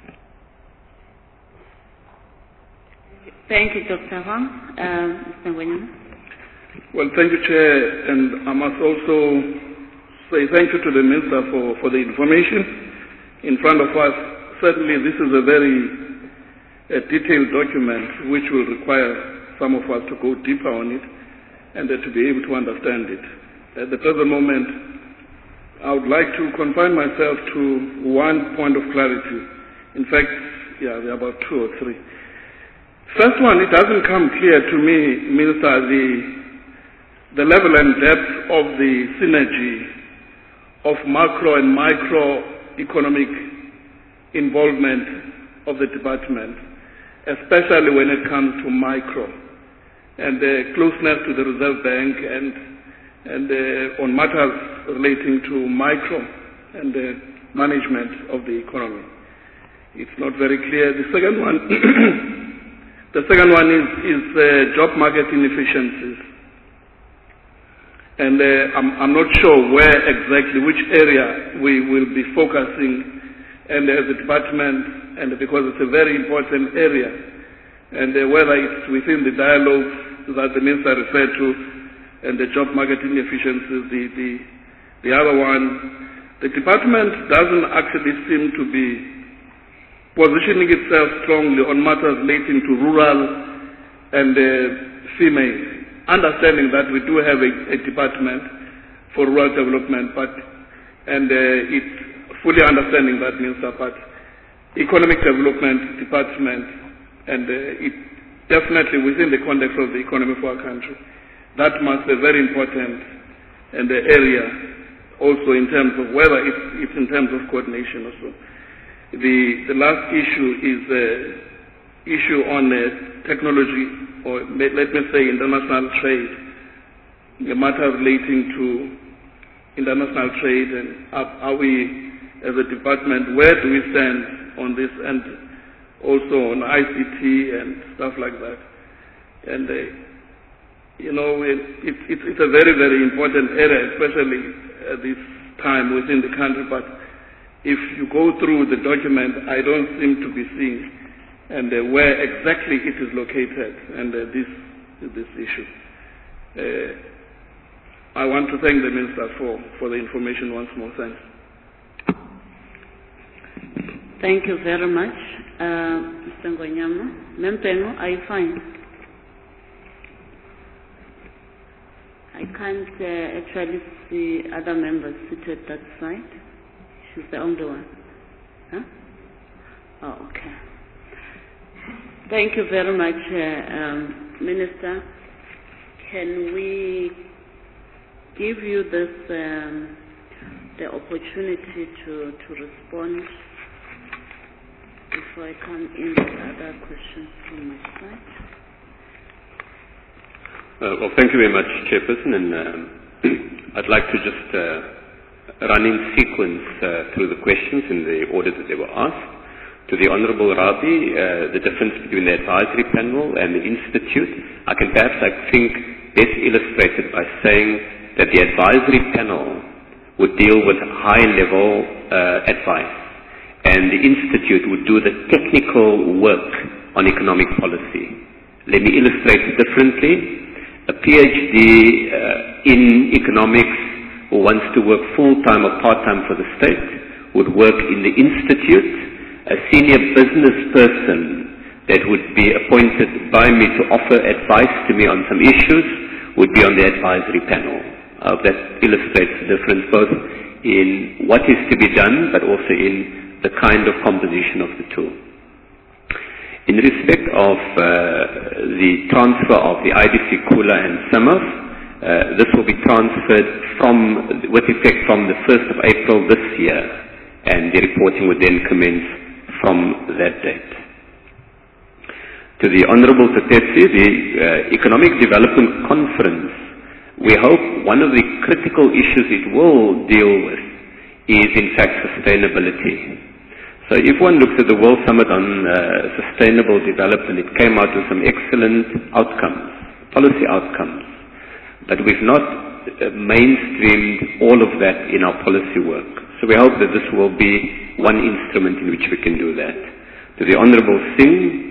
Thank you, Doctor Huang. Uh, Mister Ngonyama. Well, thank you, Chair, and I must also say thank you to the Minister for, for the information in front of us. Certainly, this is a very uh, detailed document which will require some of us to go deeper on it and uh, to be able to understand it. At the present moment, I would like to confine myself to one point of clarity. In fact, yeah, there are about two or three. First one, it doesn't come clear to me, Minister, the, the level and depth of the synergy of macro and micro economic involvement of the department, especially when it comes to micro, and the closeness to the Reserve Bank and, and uh, on matters relating to micro and the management of the economy. It's not very clear. The second one, the second one is, is uh, job market inefficiencies. And uh, I'm, I'm not sure where exactly, which area we will be focusing, and as a department, and because it's a very important area, and uh, whether it's within the dialogue that the minister referred to, and the job market inefficiencies, the, the, the other one, the department doesn't actually seem to be positioning itself strongly on matters relating to rural and uh, females. Understanding that we do have a, a department for rural development, but and uh, it's fully understanding that, Minister, but economic development department, and uh, it definitely within the context of the economy for our country, that must be very important and the area also in terms of whether it's, it's in terms of coordination also. The the last issue is the uh, issue on uh, technology, or let me say international trade, the matter relating to international trade, and are, are we as a department, where do we stand on this, and also on I C T and stuff like that. And uh, you know, it, it, it, it's a very, very important area, especially at this time within the country, but if you go through the document, I don't seem to be seeing and uh, where exactly it is located, and uh, this this issue. Uh, I want to thank the Minister for, for the information once more. Thanks. Thank you very much, uh, Mister Ngonyama. Mempeno, are you fine? I can't uh, actually see other members seated that side. She's the only one. Huh? Oh, okay. Thank you very much, uh, um, Minister. Can we give you this um, the opportunity to, to respond before I come in with other questions from my side? Uh, well, thank you very much, Chairperson, and um, I'd like to just uh, run in sequence uh, through the questions in the order that they were asked. To the Honourable Rabi, uh, the difference between the advisory panel and the institute, I can perhaps, I think, best illustrated by saying that the advisory panel would deal with high-level uh, advice, and the institute would do the technical work on economic policy. Let me illustrate it differently. A PhD uh, in economics who wants to work full-time or part-time for the state would work in the institute. A senior business person that would be appointed by me to offer advice to me on some issues would be on the advisory panel. Uh, that illustrates the difference both in what is to be done, but also in the kind of composition of the two. In respect of uh, the transfer of the I D C Kula and Samaf, uh, this will be transferred from, with effect from the first of April this year, and the reporting would then commence from that date. To the Honourable Tatetsi, the uh, Economic Development Conference, we hope one of the critical issues it will deal with is in fact sustainability. So if one looks at the World Summit on uh, Sustainable Development, it came out with some excellent outcomes, policy outcomes, but we've not uh, mainstreamed all of that in our policy work. So we hope that this will be one instrument in which we can do that. To the Honourable Singh,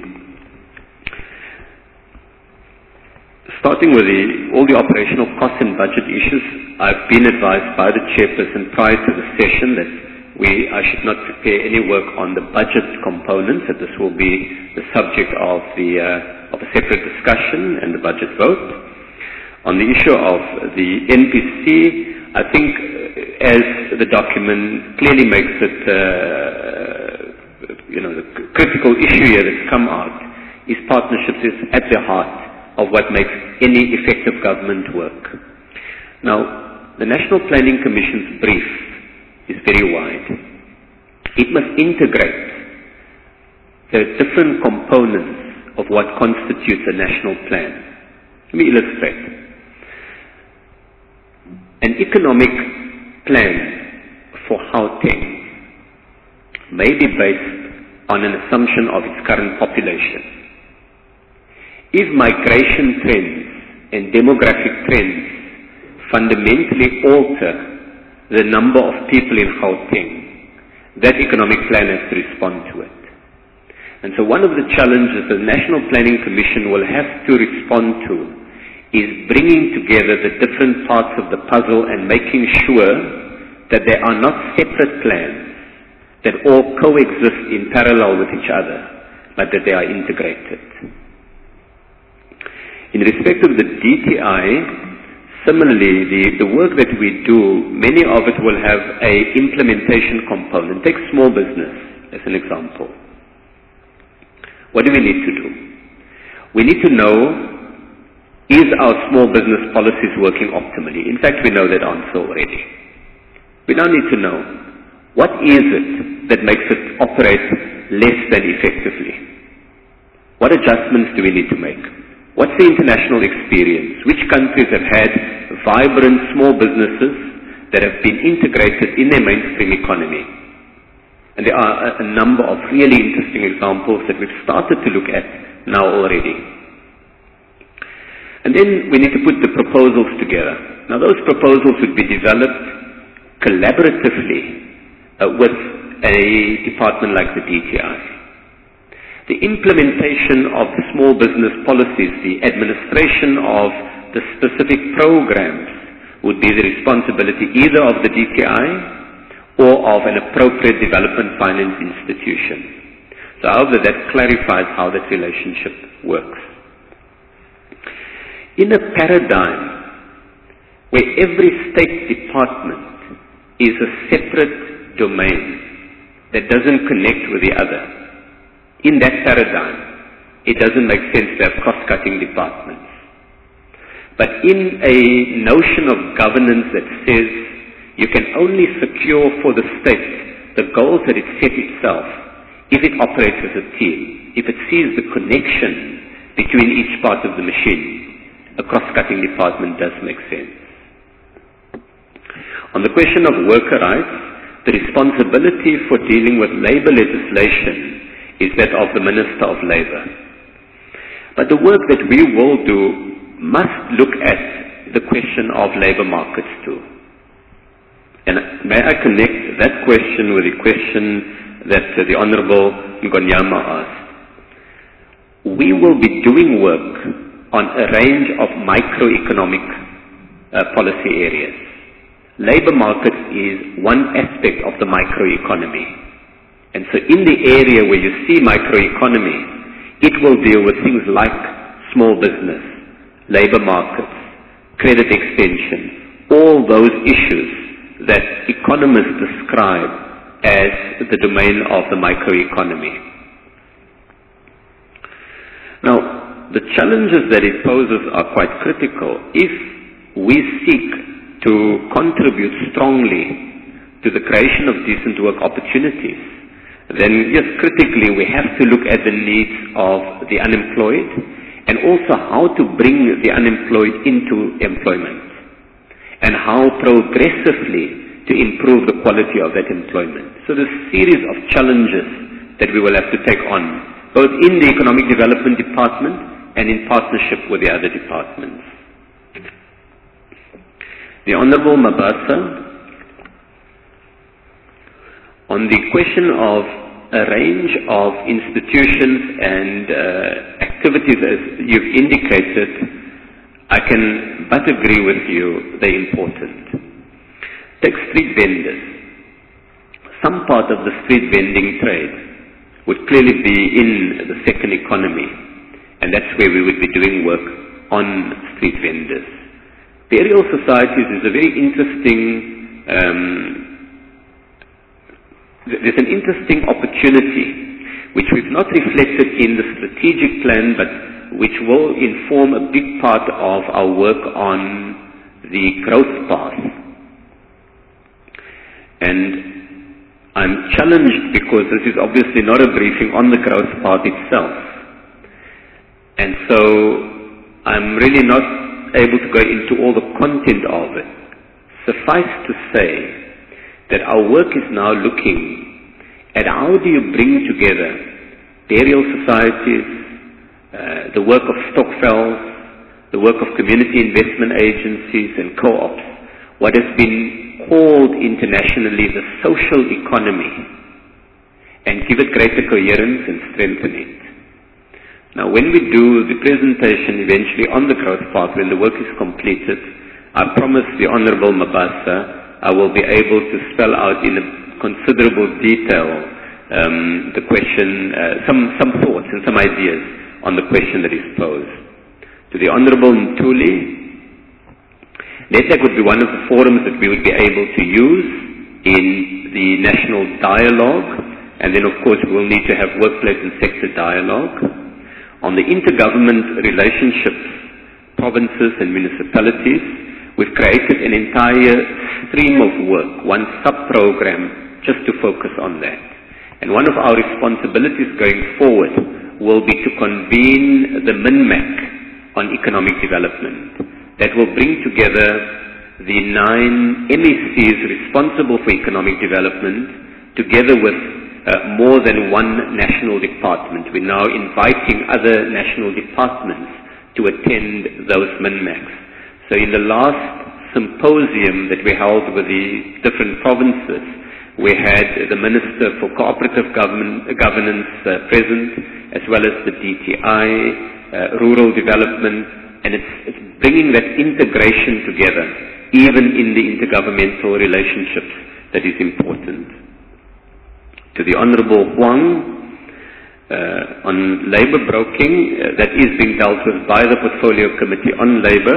starting with the, all the operational cost and budget issues, I've been advised by the chairperson prior to the session that we, I should not prepare any work on the budget components, that this will be the subject of, the, uh, of a separate discussion and the budget vote. On the issue of the N P C, I think uh, as the document clearly makes it, uh, you know, the critical issue here that's come out is partnerships is at the heart of what makes any effective government work. Now, the National Planning Commission's brief is very wide. It must integrate the different components of what constitutes a national plan. Let me illustrate. An economic plan for Gauteng may be based on an assumption of its current population. If migration trends and demographic trends fundamentally alter the number of people in Gauteng, that economic plan has to respond to it. And so one of the challenges the National Planning Commission will have to respond to is bringing together the different parts of the puzzle and making sure that they are not separate plans, that all coexist in parallel with each other, but that they are integrated. In respect of the D T I, similarly, the, the work that we do, many of it will have a implementation component. Take small business as an example. What do we need to do? We need to know, is our small business policies working optimally? In fact, we know that answer already. We now need to know, what is it that makes it operate less than effectively? What adjustments do we need to make? What's the international experience? Which countries have had vibrant small businesses that have been integrated in their mainstream economy? And there are a, a number of really interesting examples that we've started to look at now already. And then we need to put the proposals together. Now those proposals would be developed collaboratively uh, with a department like the D T I. The implementation of the small business policies, the administration of the specific programs would be the responsibility either of the D T I or of an appropriate development finance institution. So I hope that that clarifies how that relationship works. In a paradigm where every state department is a separate domain that doesn't connect with the other, in that paradigm, it doesn't make sense to have cost-cutting departments. But in a notion of governance that says you can only secure for the state the goals that it set itself if it operates as a team, if it sees the connection between each part of the machine, a cross-cutting department does make sense. On the question of worker rights, the responsibility for dealing with labor legislation is that of the Minister of Labour. But the work that we will do must look at the question of labour markets too. And may I connect that question with the question that uh, the Honourable Ngonyama asked. We will be doing work on a range of microeconomic uh, policy areas. Labour market is one aspect of the microeconomy. And so in the area where you see microeconomy, it will deal with things like small business, labour markets, credit extension, all those issues that economists describe as the domain of the microeconomy. Now, the challenges that it poses are quite critical. If we seek to contribute strongly to the creation of decent work opportunities, then yes, critically we have to look at the needs of the unemployed and also how to bring the unemployed into employment and how progressively to improve the quality of that employment. So there's a series of challenges that we will have to take on, both in the Economic Development Department and in partnership with the other departments. The Honourable Mabasa, on the question of a range of institutions and uh, activities as you've indicated, I can but agree with you, they're important. Take street vendors. Some part of the street vending trade would clearly be in the second economy, and that's where we would be doing work on street vendors. Burial societies is a very interesting, um, there's an interesting opportunity which we've not reflected in the strategic plan, but which will inform a big part of our work on the growth path. And I'm challenged because this is obviously not a briefing on the growth path itself. And so I'm really not able to go into all the content of it. Suffice to say that our work is now looking at how do you bring together burial societies, uh, the work of Stokvels, the work of community investment agencies and co-ops, what has been called internationally the social economy, and give it greater coherence and strengthen it. Now, when we do the presentation eventually on the growth path, when the work is completed, I promise the Honorable Mabasa I will be able to spell out in a considerable detail um, the question, uh, some, some thoughts and some ideas on the question that is posed. To the Honorable Ntuli, NETAC would be one of the forums that we would be able to use in the national dialogue, and then of course we will need to have workplace and sector dialogue. On the intergovernment relationships, provinces and municipalities, we've created an entire stream of work, one sub-program just to focus on that. And one of our responsibilities going forward will be to convene the MINMAC on economic development. That will bring together the nine M E Cs responsible for economic development together with uh, more than one national department. We're now inviting other national departments to attend those MINMACs. So in the last symposium that we held with the different provinces, we had the Minister for Cooperative Government, Governance uh, present, as well as the D T I, uh, Rural Development, and it's, it's bringing that integration together, even in the intergovernmental relationships, that is important. To the Honorable Huang, uh, on labour broking, uh, that is being dealt with by the Portfolio Committee on Labour,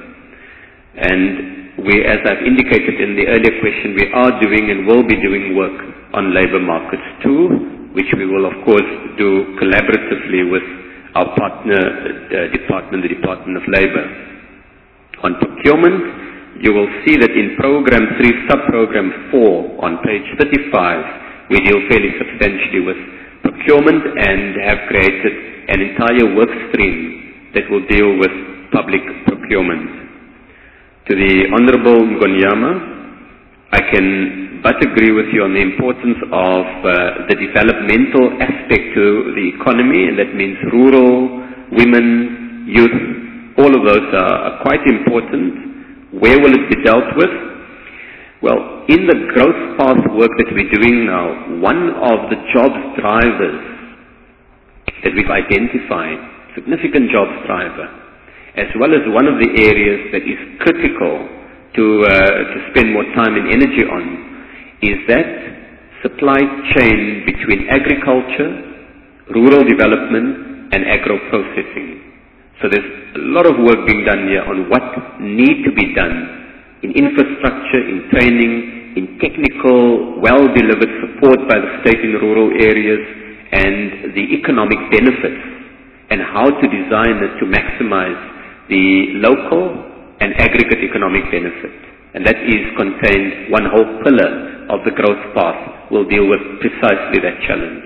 and we, as I've indicated in the earlier question, we are doing and will be doing work on labour markets too, which we will of course do collaboratively with our partner uh, department, the Department of Labour. On procurement, you will see that in Program three, Sub-Program four, on page thirty-five, we deal fairly substantially with procurement and have created an entire work stream that will deal with public procurement. To the Honourable Ngonyama, I can but agree with you on the importance of uh, the developmental aspect to the economy, and that means rural, women, youth, all of those are, are quite important. Where will it be dealt with? Well, in the growth path work that we're doing now, one of the jobs drivers that we've identified, significant jobs driver, as well as one of the areas that is critical to, uh, to spend more time and energy on, is that supply chain between agriculture, rural development, and agro-processing. So there's a lot of work being done here on what need to be done in infrastructure, in training, in technical, well-delivered support by the state in rural areas, and the economic benefits, and how to design it to maximize the local and aggregate economic benefit. And that is contained, one whole pillar of the growth path will deal with precisely that challenge.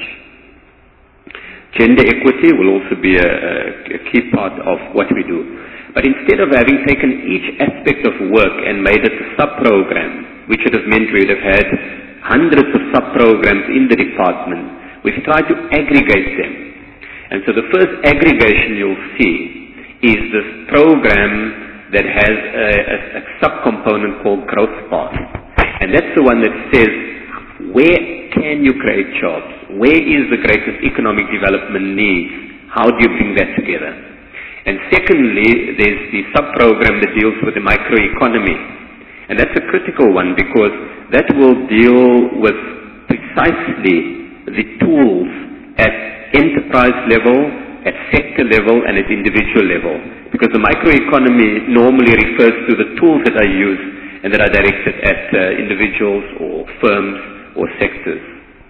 Gender equity will also be a, a key part of what we do. But instead of having taken each aspect of work and made it a sub-program, which would have meant we would have had hundreds of sub-programs in the department, we've tried to aggregate them. And so the first aggregation you'll see is this program that has a, a, a sub-component called growth path. And that's the one that says, where can you create jobs? Where is the greatest economic development need? How do you bring that together? And secondly, there's the sub-program that deals with the microeconomy. And that's a critical one because that will deal with precisely the tools at enterprise level, at sector level, and at individual level. Because the microeconomy normally refers to the tools that are used and that are directed at uh, individuals or firms or sectors.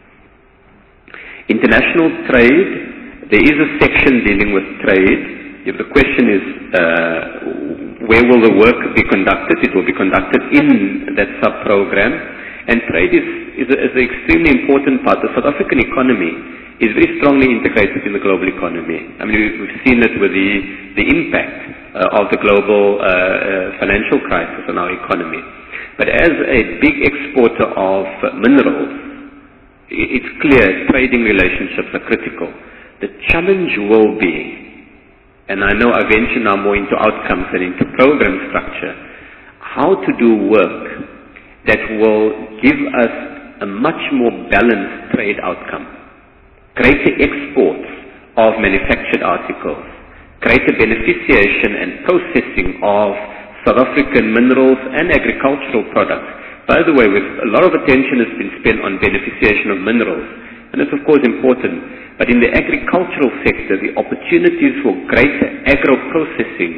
International trade, there is a section dealing with trade. If the question is, uh, where will the work be conducted? It will be conducted in that sub-program. And trade is, is, a, is an extremely important part. The South African economy is very strongly integrated in the global economy. I mean, we've seen it with the, the impact uh, of the global uh, uh, financial crisis on our economy. But as a big exporter of minerals, it's clear trading relationships are critical. The challenge will be and I know I venture now more into outcomes and into program structure, how to do work that will give us a much more balanced trade outcome, greater exports of manufactured articles, greater beneficiation and processing of South African minerals and agricultural products. By the way, with a lot of attention has been spent on beneficiation of minerals, and it's of course important, but in the agricultural sector, the opportunities for greater agro-processing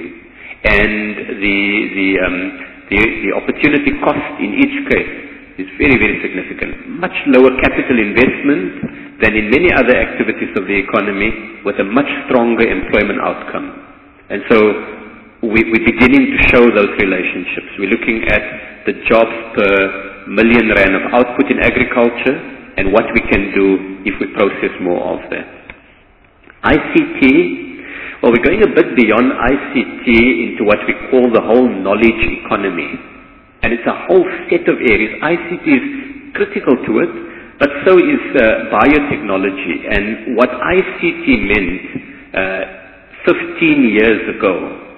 and the, the, um, the, the opportunity cost in each case is very, very significant. Much lower capital investment than in many other activities of the economy, with a much stronger employment outcome. And so we, we're beginning to show those relationships. We're looking at the jobs per million rand of output in agriculture and what we can do if we process more of that. I C T, well, we're going a bit beyond I C T into what we call the whole knowledge economy. And it's a whole set of areas. I C T is critical to it, but so is uh, biotechnology. And what I C T meant uh, fifteen years ago,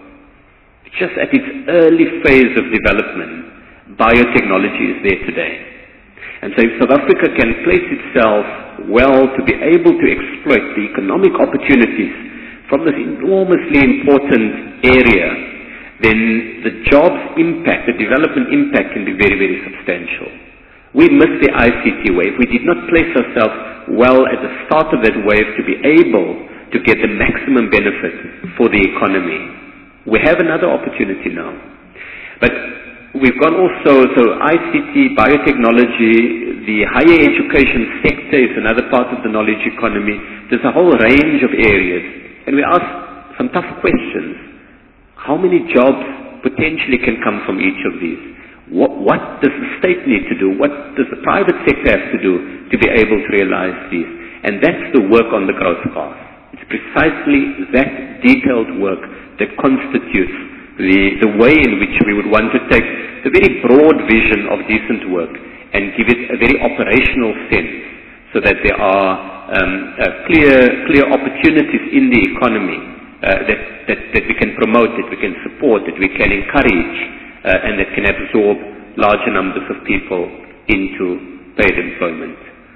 just at its early phase of development, biotechnology is there today. And so if South Africa can place itself well to be able to exploit the economic opportunities from this enormously important area, then the jobs impact, the development impact can be very, very substantial. We missed the I C T wave. We did not place ourselves well at the start of that wave to be able to get the maximum benefit for the economy. We have another opportunity now. But we've gone also, so I C T, biotechnology, the higher education sector is another part of the knowledge economy. There's a whole range of areas. And we ask some tough questions. How many jobs potentially can come from each of these? What, what does the state need to do? What does the private sector have to do to be able to realize these? And that's the work on the growth path. It's precisely that detailed work that constitutes the, the way in which we would want to take the very broad vision of decent work and give it a very operational sense so that there are um, uh, clear, clear opportunities in the economy uh, that, that, that we can promote, that we can support, that we can encourage, uh, and that can absorb larger numbers of people into paid employment.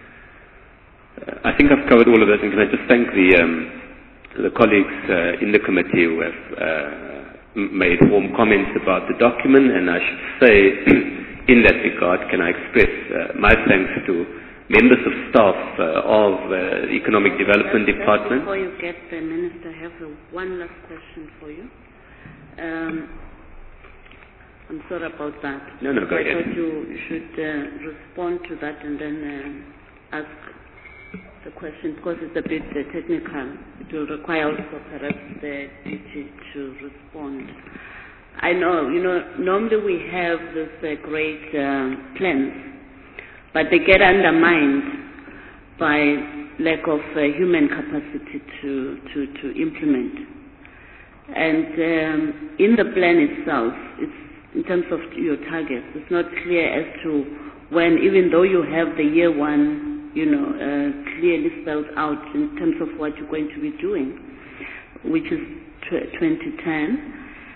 Uh, I think I've covered all of that, and can I just thank the, um, the colleagues uh, in the committee who have uh, made warm comments about the document, and I should say, in that regard, can I express uh, my thanks to members of staff uh, of uh, the Economic Development Just Department. Before you get the Minister, I have a, one last question for you. Um, I'm sorry about that. No, no, go I ahead. thought you, you should uh, respond to that and then uh, ask the question, because it's a bit uh, technical. It will require also perhaps the D G to respond. I know, you know, normally we have this uh, great uh, plans, but they get undermined by lack of uh, human capacity to, to, to implement. And um, in the plan itself, it's in terms of your targets, it's not clear as to when, even though you have the year one, you know, uh, clearly spelled out in terms of what you're going to be doing, which is twenty ten.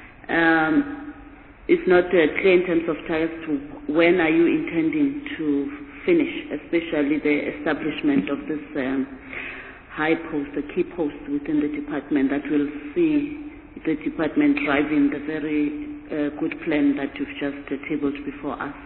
Um, it's not uh, clear in terms of targets to when are you intending to finish, especially the establishment of this um, high post, the key post within the department that will see the department driving the very uh, good plan that you've just uh, tabled before us.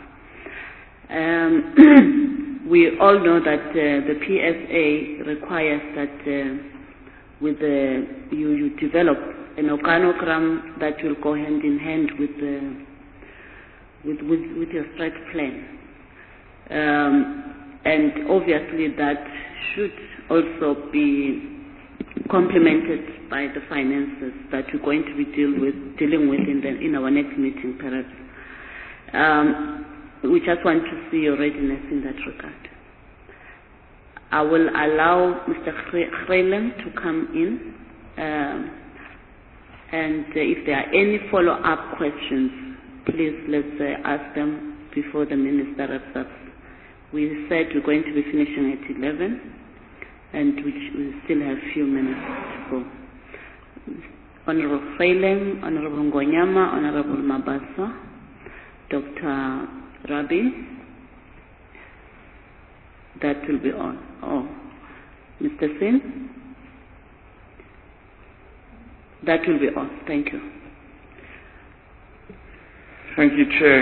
Um, we all know that uh, the P S A requires that uh, with the, you, you develop an organogram that will go hand in hand with the with, with, with your strike plan. Um, and obviously that should also be complemented by the finances that we're going to be deal with, dealing with in, the, in our next meeting, perhaps. Um, we just want to see your readiness in that regard. I will allow Mister Greyland to come in, um, and uh, if there are any follow-up questions, please let's uh, ask them before the Minister wraps up. We said we're going to be finishing at eleven. And which we still have a few minutes to go. Honorable Phelan, Honorable Ngonyama, Honorable Mabasa, Doctor Rabi. That will be on. Oh, Mister Sin? That will be on. Thank you. Thank you, Chair.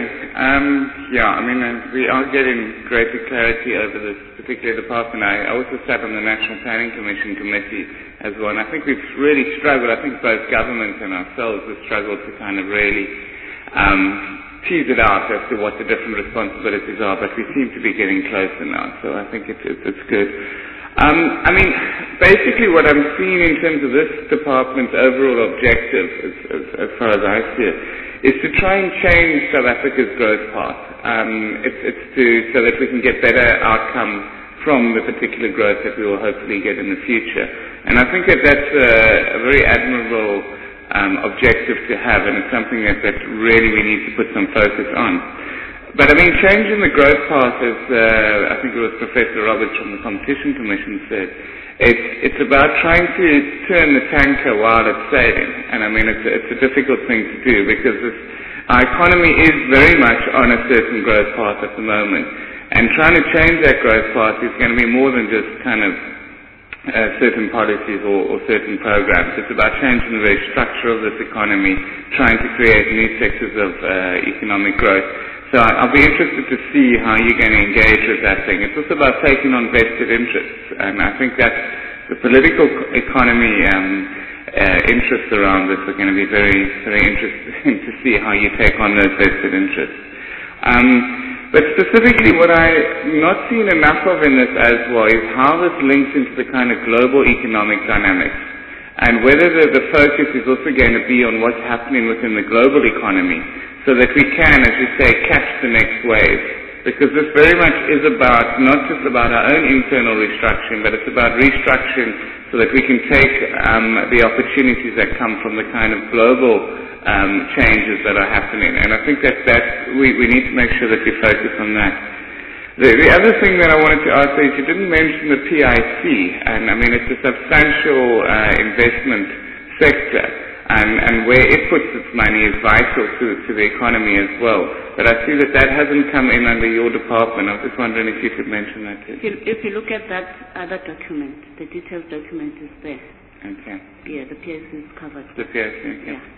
Um, yeah, I mean, uh, we are getting greater clarity over this particular department. I, I also sat on the National Planning Commission committee as well, and I think we've really struggled. I think both government and ourselves have struggled to kind of really um, tease it out as to what the different responsibilities are, but we seem to be getting closer now, so I think it's, it's, it's good. Um, I mean, basically what I'm seeing in terms of this department's overall objective, as, as, as far as I see it, is to try and change South Africa's growth path. Um, it's, it's to, so that we can get better outcomes from the particular growth that we will hopefully get in the future. And I think that that's a, a very admirable um, objective to have, and it's something that, that really we need to put some focus on. But I mean, changing the growth path, as uh, I think it was Professor Roberts from the Competition Commission said, It's, it's about trying to turn the tanker while it's sailing. And I mean, it's, it's a difficult thing to do because this, our economy is very much on a certain growth path at the moment. And trying to change that growth path is going to be more than just kind of uh, certain policies or, or certain programs. It's about changing the very structure of this economy, trying to create new sectors of uh, economic growth. So I'll be interested to see how you're going to engage with that thing. It's also about taking on vested interests, and I think that the political economy um, uh, interests around this are going to be very, very interesting to see how you take on those vested interests. Um, but specifically what I'm not seeing enough of in this as well is how this links into the kind of global economic dynamics, and whether the, the focus is also going to be on what's happening within the global economy, so that we can, as we say, catch the next wave. Because this very much is about, not just about our own internal restructuring, but it's about restructuring so that we can take um, the opportunities that come from the kind of global um, changes that are happening. And I think that, that we, we need to make sure that we focus on that. The, the other thing that I wanted to ask is you didn't mention the P I C, and I mean, it's a substantial uh, investment sector. And, and where it puts its money is vital to, to the economy as well. But I see that that hasn't come in under your department. I was just wondering if you could mention that too. If you, if you look at that other document, the detailed document is there. Okay. Yeah, the P I C is covered. The P I C, okay. Yeah.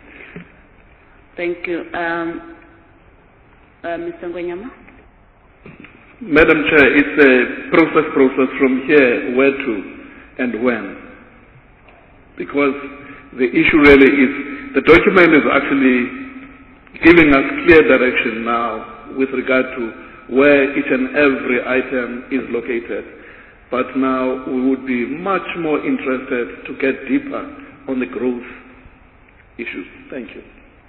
Thank you. Um, uh, Mister Ngonyama? Madam Chair, it's a process process from here, where to and when. Because the issue really is, the document is actually giving us clear direction now with regard to where each and every item is located. But now we would be much more interested to get deeper on the growth issues. Thank you.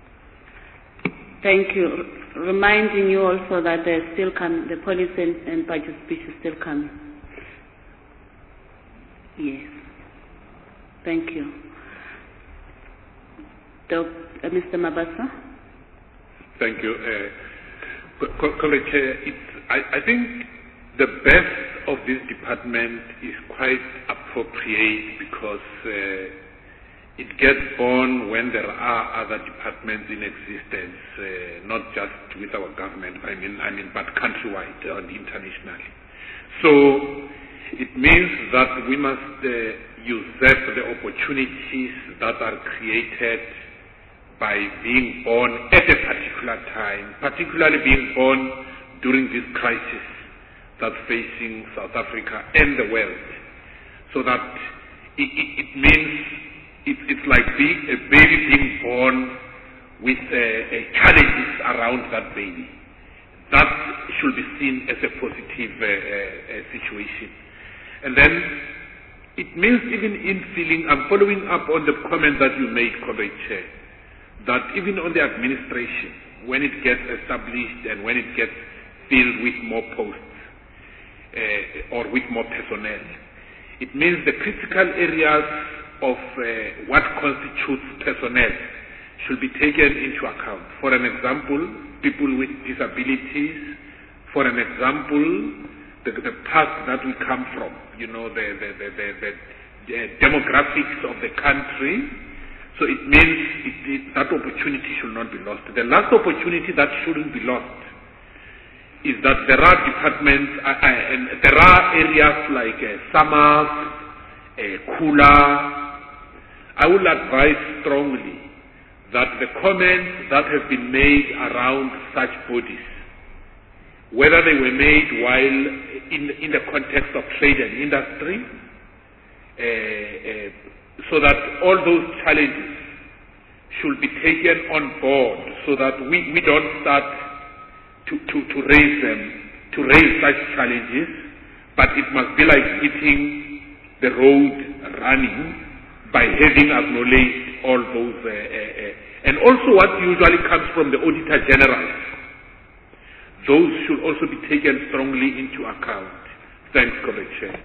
Thank you. R- reminding you also that there's still coming, the policy and, and budget speech is still coming. Yes. Thank you. Uh, Mister Mabasa? Thank you. Uh, Comrade Chair, it's, I, I think the best of this department is quite appropriate because uh, it gets born when there are other departments in existence, uh, not just with our government, I mean, I mean, but countrywide and internationally. So it means that we must uh, usurp the opportunities that are created by being born at a particular time, particularly being born during this crisis that's facing South Africa and the world. So that it, it, it means it, it's like being a baby being born with uh, uh, challenges around that baby. That should be seen as a positive uh, uh, situation. And then it means even in feeling, I'm following up on the comment that you made, Comrade Chair, that even on the administration, when it gets established and when it gets filled with more posts uh, or with more personnel, it means the critical areas of uh, what constitutes personnel should be taken into account. For an example, people with disabilities. For an example, the, the path that we come from, you know, the, the, the, the, the, the demographics of the country. So it means it, it, that opportunity should not be lost. The last opportunity that shouldn't be lost is that there are departments, uh, uh, and there are areas like uh, Samas, uh, Kula. I will advise strongly that the comments that have been made around such bodies, whether they were made while in, in the context of trade and industry, uh, uh, so that all those challenges should be taken on board so that we, we don't start to, to, to raise them, to raise such challenges, but it must be like hitting the road running by having acknowledged all those, uh, uh, uh, and also what usually comes from the Auditor General. Those should also be taken strongly into account. Thanks, Comrade Chair.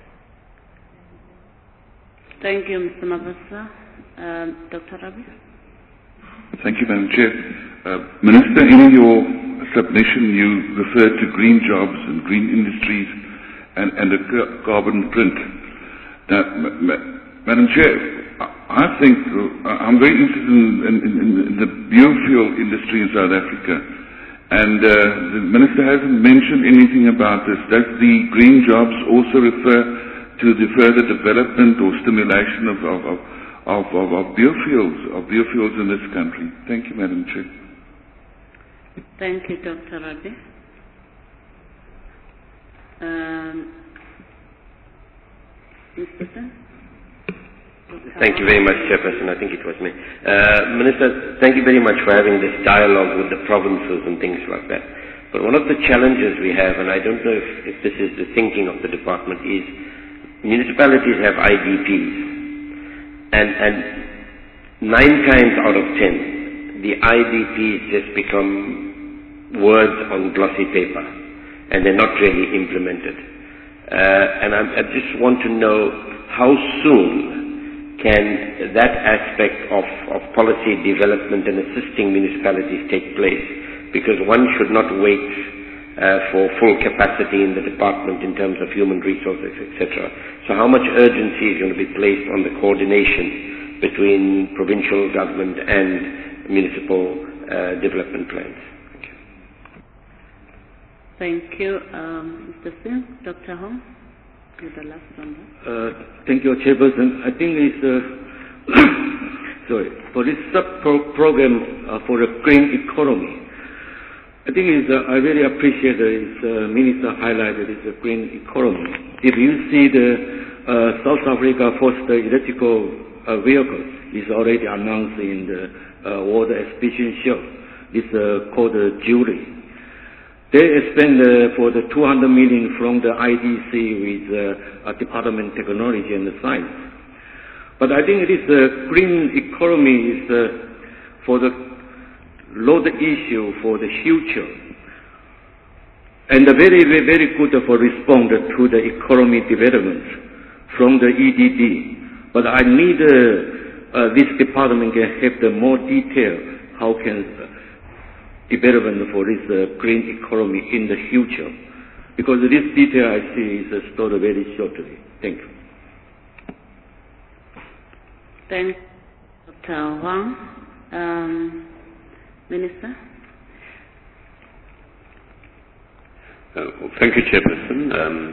Thank you, Mister Mabasa. Um, Doctor Rabi? Thank you, Madam Chair. Uh, Minister, in your submission, you referred to green jobs and green industries and, and the carbon print. Now, ma- ma- Madam Chair, I think uh, I'm very interested in, in, in, in the biofuel industry in South Africa. And uh, the Minister hasn't mentioned anything about this. Does the green jobs also refer to the further development or stimulation of, of, of, of, of, of biofuels, of biofuels in this country? Thank you, Madam Chair. Thank you, Doctor Rabi. Um, Mister Sen? Thank you very much, Chairperson. I think it was me. Uh, Minister, thank you very much for having this dialogue with the provinces and things like that. But one of the challenges we have, and I don't know if, if this is the thinking of the department, is municipalities have I D Ps. And, and nine times out of ten, the I D Ps just become words on glossy paper, and they're not really implemented. Uh, and I'm, I just want to know how soon can that aspect of, of policy development and assisting municipalities take place? Because one should not wait uh, for full capacity in the department in terms of human resources, et cetera. So how much urgency is going to be placed on the coordination between provincial government and municipal uh, development plans? Thank you. Um, Mister Singh, Doctor Hong? The last one. Uh, thank you, Chairperson. I think it's, uh, sorry, for this sub-program uh, for the green economy, I think it's, uh, I really appreciate that it's, uh, Minister highlighted it's a green economy. If you see the uh, South Africa Foster electrical uh, vehicles, it's already announced in the uh, World Exhibition show. It's uh, called uh, Julie. They spend uh, for the two hundred million from the I D C with uh, Department of Technology and Science. But I think this uh, green economy is uh, for the load issue for the future, and uh, very, very, very good for respond to the economy development from the E D D. But I need uh, uh, this department can have the more detail how can uh, development for this uh, green economy in the future, because this detail I see is uh, stored very shortly. Thank you. Thank you, Doctor Wang. Um, Minister? Uh, well, thank you, Chairperson. Um,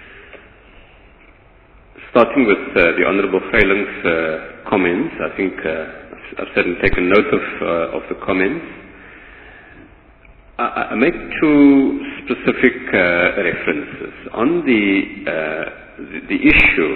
starting with uh, the Honourable Freiling's uh, comments, I think uh, I've certainly taken note of, uh, of the comments. I make two specific uh, references. On the, uh, the, the issue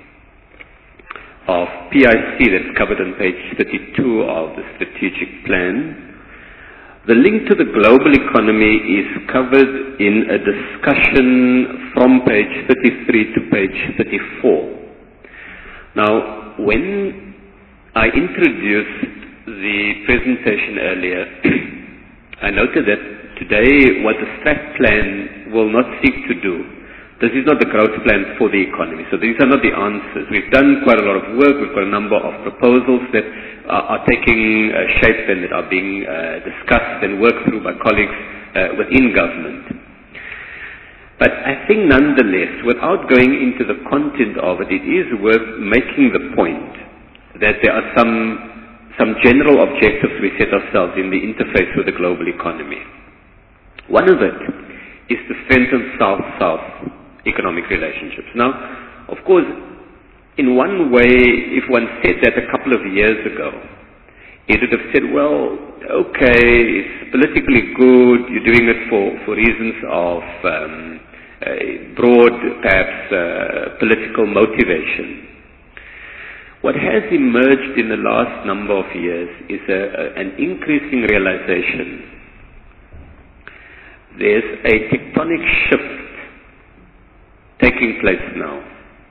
of P I C that's covered on page thirty-two of the strategic plan, the link to the global economy is covered in a discussion from page thirty-three to page thirty-four. Now, when I introduced the presentation earlier, I noted that today what the strat plan will not seek to do, this is not the growth plan for the economy. So these are not the answers. We've done quite a lot of work. We've got a number of proposals that are, are taking uh, shape and that are being uh, discussed and worked through by colleagues uh, within government. But I think nonetheless, without going into the content of it, it is worth making the point that there are some some general objectives we set ourselves in the interface with the global economy. One of it is to strengthen South-South economic relationships. Now, of course, in one way, if one said that a couple of years ago, it would have said, well, okay, it's politically good, you're doing it for, for reasons of um, uh, broad, perhaps, uh, political motivation. What has emerged in the last number of years is a, a, an increasing realization there's a tectonic shift taking place now.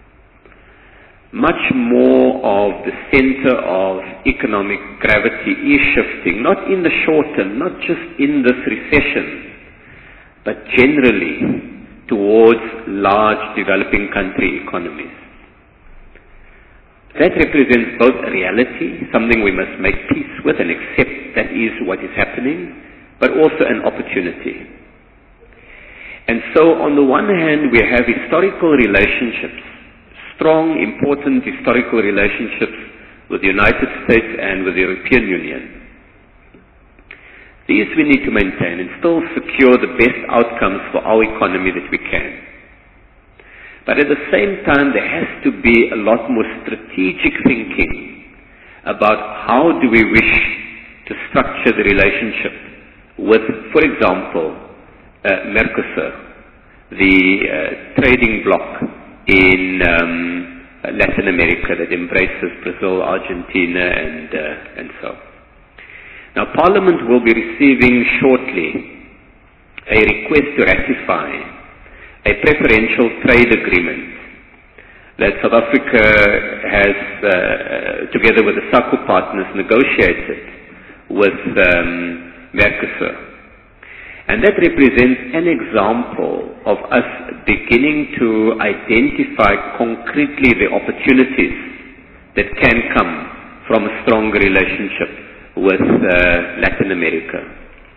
Much more of the center of economic gravity is shifting, not in the short term, not just in this recession, but generally towards large developing country economies. That represents both a reality, something we must make peace with and accept that is what is happening, but also an opportunity. And so on the one hand, we have historical relationships, strong, important historical relationships with the United States and with the European Union. These we need to maintain and still secure the best outcomes for our economy that we can. But at the same time, there has to be a lot more strategic thinking about how do we wish to structure the relationship with, for example, uh, Mercosur, the uh, trading bloc in um, Latin America that embraces Brazil, Argentina, and, uh, and so on. Now, Parliament will be receiving shortly a request to ratify a preferential trade agreement that South Africa has, uh, together with the SACU partners, negotiated with um, Mercosur. And that represents an example of us beginning to identify concretely the opportunities that can come from a stronger relationship with uh, Latin America.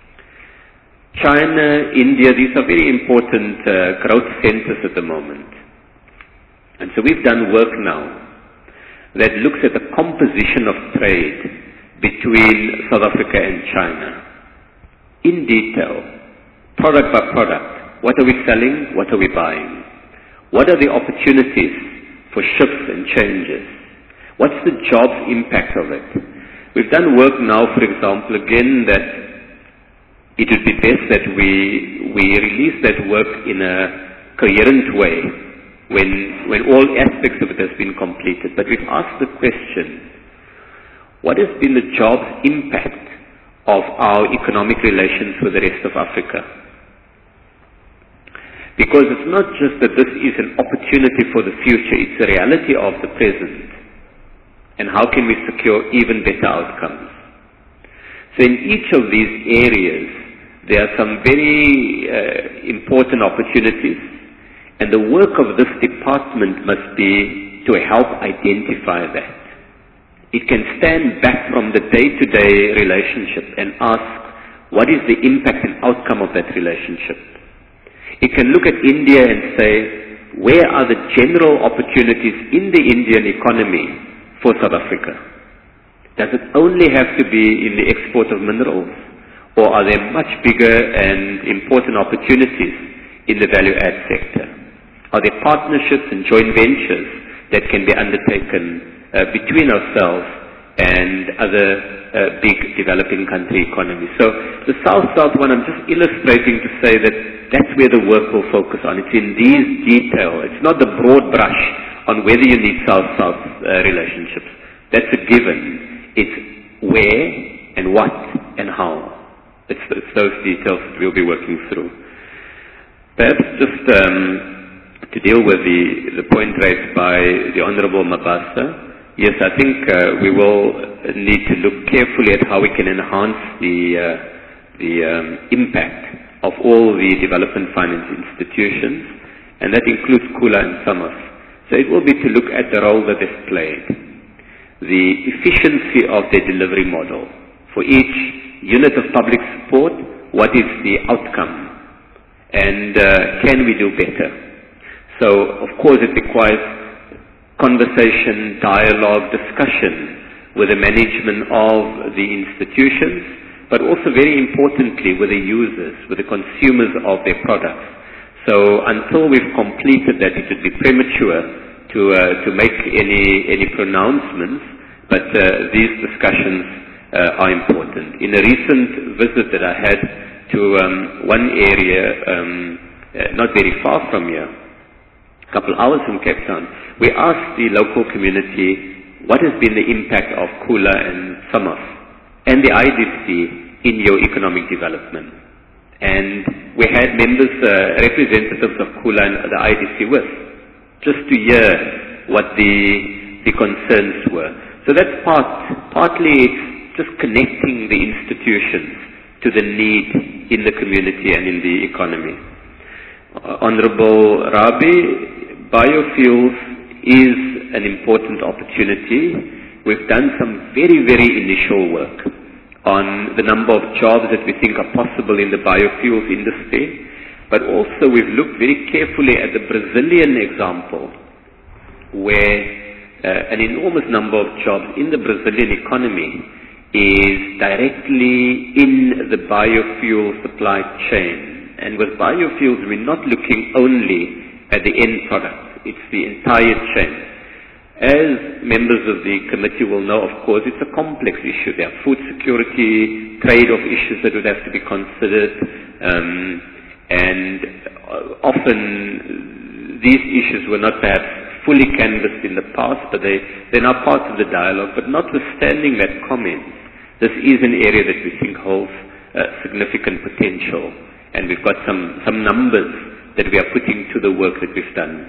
China, India, these are very important uh, growth centers at the moment. And so we've done work now that looks at the composition of trade between South Africa and China in detail, product by product. What are we selling? What are we buying? What are the opportunities for shifts and changes? What's the jobs impact of it? We've done work now, for example, again, that it would be best that we we release that work in a coherent way when when all aspects of it has been completed. But we've asked the question, what has been the jobs impact of our economic relations with the rest of Africa? Because it's not just that this is an opportunity for the future, it's a reality of the present. And how can we secure even better outcomes? So in each of these areas, there are some very uh, important opportunities, and the work of this department must be to help identify that. It can stand back from the day-to-day relationship and ask, what is the impact and outcome of that relationship? It can look at India and say, where are the general opportunities in the Indian economy for South Africa? Does it only have to be in the export of minerals? Or are there much bigger and important opportunities in the value-add sector? Are there partnerships and joint ventures that can be undertaken uh, between ourselves and other uh, big developing country economies? So the South-South one, I'm just illustrating to say that that's where the work will focus on. It's in these detail. It's not the broad brush on whether you need South-South uh, relationships. That's a given. It's where and what and how. It's, it's those details that we'll be working through. Perhaps just um, to deal with the, the point raised by the Honorable Mabasa, yes, I think uh, we will need to look carefully at how we can enhance the, uh, the um, impact of all the development finance institutions, and that includes Kula and Samas. So it will be to look at the role that they've played, the efficiency of their delivery model. For each unit of public support, what is the outcome? And uh, can we do better? So, of course, it requires conversation, dialogue, discussion with the management of the institutions, but also very importantly with the users, with the consumers of their products. So until we've completed that, it would be premature to uh, to make any any pronouncements, but uh, these discussions uh, are important. In a recent visit that I had to um, one area um, uh, not very far from here, a couple hours from Cape Town, we asked the local community what has been the impact of Kula and SAMAF and the I D C in your economic development. And we had members, uh, representatives of Kula and the I D C with, just to hear what the the concerns were. So that's part, partly it's just connecting the institutions to the need in the community and in the economy. Uh, Honorable Rabi, biofuels is an important opportunity. We've done some very, very initial work on the number of jobs that we think are possible in the biofuels industry, but also we've looked very carefully at the Brazilian example, where uh, an enormous number of jobs in the Brazilian economy is directly in the biofuel supply chain. And with biofuels, we're not looking only at the end product, it's the entire chain. As members of the committee will know, of course, it's a complex issue. There are food security, trade-off issues that would have to be considered, um, and often these issues were not perhaps fully canvassed in the past, but they, they're now part of the dialogue. But notwithstanding that comment, this is an area that we think holds uh, significant potential, and we've got some, some numbers that we are putting to the work that we've done.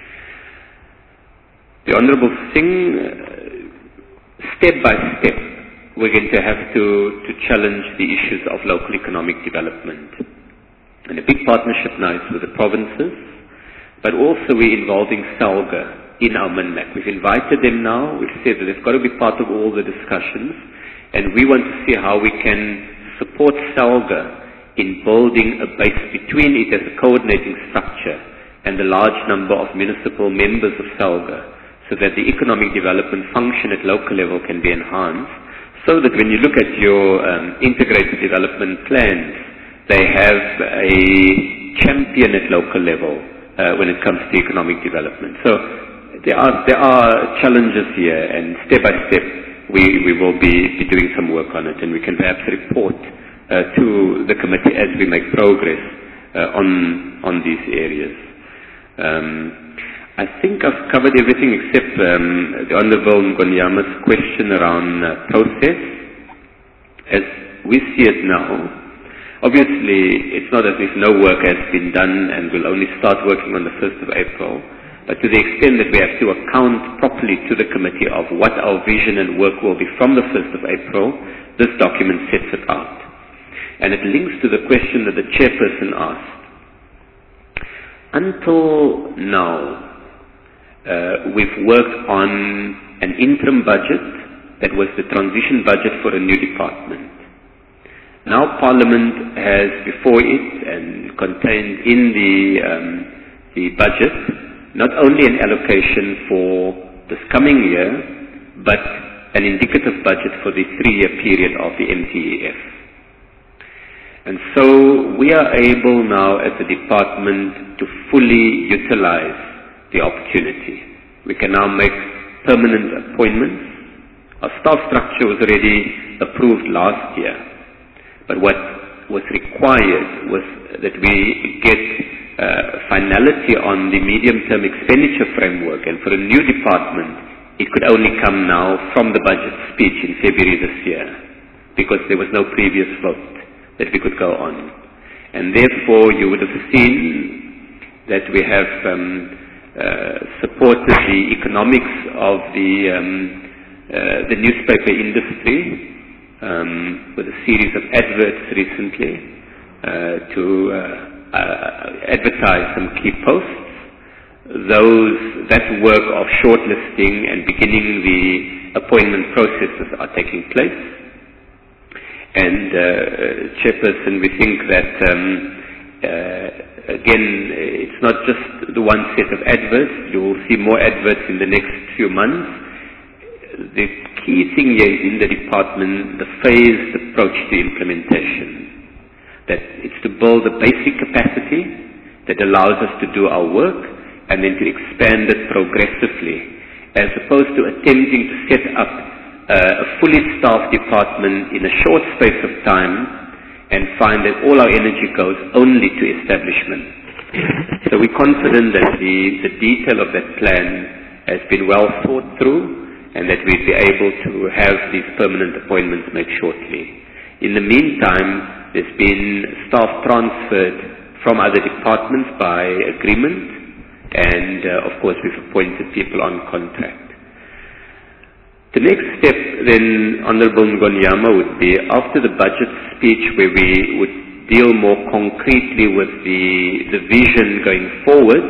The Honourable Singh, uh, step by step, we're going to have to, to challenge the issues of local economic development. And a big partnership now is with the provinces, but also we're involving SALGA in our MINMAC. We've invited them now, we've said that they've got to be part of all the discussions, and we want to see how we can support SALGA in building a base between it as a coordinating structure and the large number of municipal members of SALGA, so that the economic development function at local level can be enhanced, so that when you look at your um, integrated development plans, they have a champion at local level uh, when it comes to economic development. So there are there are challenges here, and step by step we, we will be, be doing some work on it, and we can perhaps report uh, to the committee as we make progress uh, on on these areas. Um, I think I've covered everything except um, the Honourable Ngonyama's question around uh, process. As we see it now, obviously it's not as if no work has been done and we'll only start working on the first of April, but to the extent that we have to account properly to the committee of what our vision and work will be from the first of April, this document sets it out. And it links to the question that the chairperson asked. Until now, Uh, we've worked on an interim budget that was the transition budget for a new department. Now Parliament has before it and contained in the, um, the budget not only an allocation for this coming year, but an indicative budget for the three-year period of the M T E F. And so we are able now as a department to fully utilize the opportunity. We can now make permanent appointments. Our staff structure was already approved last year, but what was required was that we get uh, finality on the medium-term expenditure framework, and for a new department it could only come now from the budget speech in February this year, because there was no previous vote that we could go on. And therefore you would have seen that we have um, Uh, supported the economics of the um, uh, the newspaper industry um, with a series of adverts recently uh, to uh, uh, advertise some key posts. Those that work of shortlisting and beginning the appointment processes are taking place. And uh, Chairperson, we think that um, uh, again, it's not just the one set of adverts. You will see more adverts in the next few months. The key thing here is in the department, the phased approach to implementation. That it's to build a basic capacity that allows us to do our work and then to expand it progressively, as opposed to attempting to set up uh, a fully staffed department in a short space of time and find that all our energy goes only to establishment. So we're confident that the, the detail of that plan has been well thought through and that we'd be able to have these permanent appointments made shortly. In the meantime, there's been staff transferred from other departments by agreement, and uh, of course we've appointed people on contract. The next step then, Honourable Ngonyama, would be after the budget speech where we would deal more concretely with the, the vision going forward,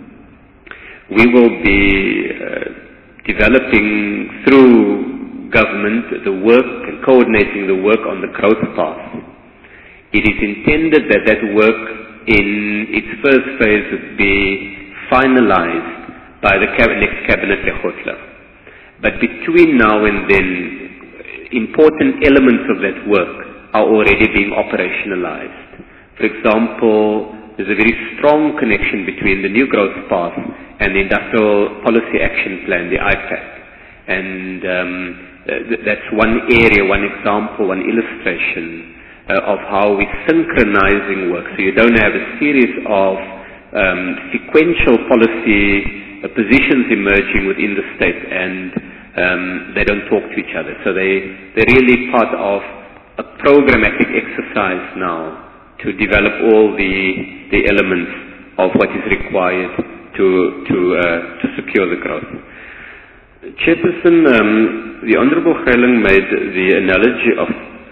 we will be uh, developing through government the work and coordinating the work on the growth path. It is intended that that work in its first phase would be finalized by the cab- next cabinet Lekgotla. But between now and then, important elements of that work are already being operationalized. For example, there's a very strong connection between the new growth path and the Industrial Policy Action Plan, the I P A C. And um, th- that's one area, one example, one illustration uh, of how we're synchronizing work. So you don't have a series of um, sequential policy uh, positions emerging within the state, and um, they don't talk to each other. So they, they're really part of a programmatic exercise now to develop all the, the elements of what is required to, to, uh, to secure the growth. Chairperson, um, the Honourable Geiling made the analogy of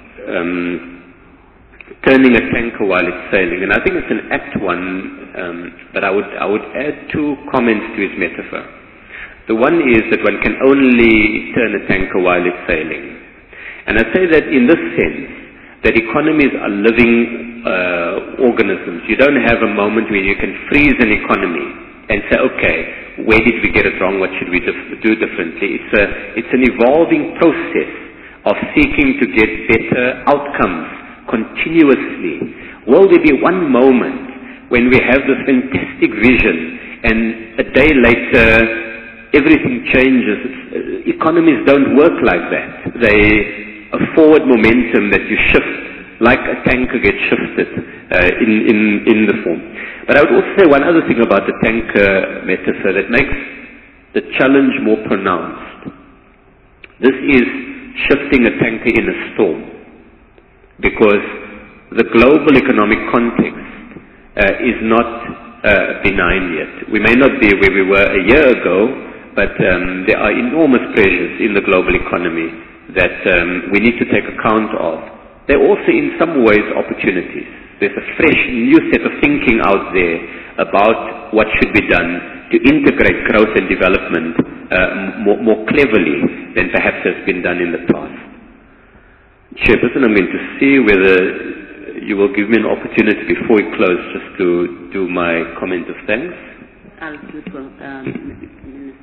um, turning a tanker while it's sailing, and I think it's an apt one, um, but I would, I would add two comments to his metaphor. The one is that one can only turn a tanker while it's sailing. And I say that in this sense, that economies are living uh, organisms. You don't have a moment where you can freeze an economy and say, okay, where did we get it wrong? What should we dif- do differently? It's, a, it's an evolving process of seeking to get better outcomes continuously. Will there be one moment when we have this fantastic vision and a day later everything changes? It's, uh, economies don't work like that. They a forward momentum that you shift like a tanker gets shifted uh, in, in, in the form. But I would also say one other thing about the tanker metaphor that makes the challenge more pronounced. This is shifting a tanker in a storm, because the global economic context uh, is not uh, benign yet. We may not be where we were a year ago, but um, there are enormous pressures in the global economy that um, we need to take account of. There are also in some ways opportunities. There's a fresh new set of thinking out there about what should be done to integrate growth and development uh, more, more cleverly than perhaps has been done in the past. Chairperson, I'm going to see whether you will give me an opportunity before we close just to do my comment of thanks. I'll do it, well, um, Minister.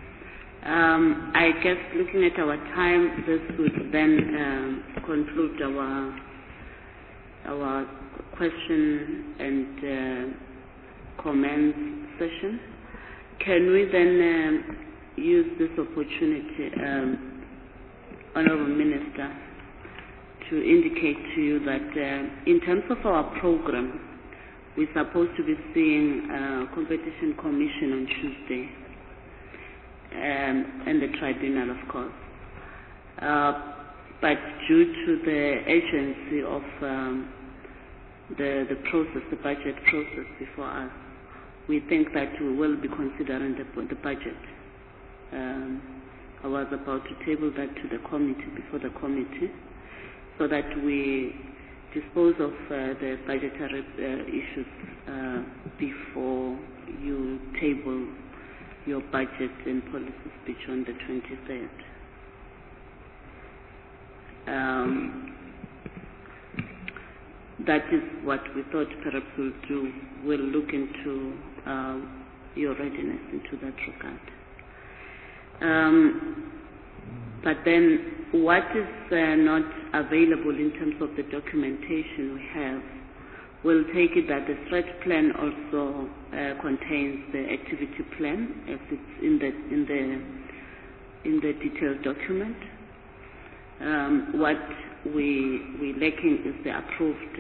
Um, I guess looking at our time, this would then um, conclude our our question and uh, comment session. Can we then um, use this opportunity, um, Honourable Minister, to indicate to you that uh, in terms of our program, we're supposed to be seeing uh, Competition Commission on Tuesday. Um, and the tribunal, of course. Uh, but due to the urgency of um, the, the process, the budget process before us, we think that we will be considering the, the budget. Um, I was about to table that to the committee, before the committee, so that we dispose of uh, the budgetary uh, issues uh, before you table your budget and policy speech on the twenty-third. Um, that is what we thought perhaps we'll do. We'll look into uh, your readiness into that regard. Um, But then what is uh, not available in terms of the documentation we have, we'll take it that the stretch plan also uh, contains the activity plan as it's in the in the in the detailed document. Um, what we we lacking is the approved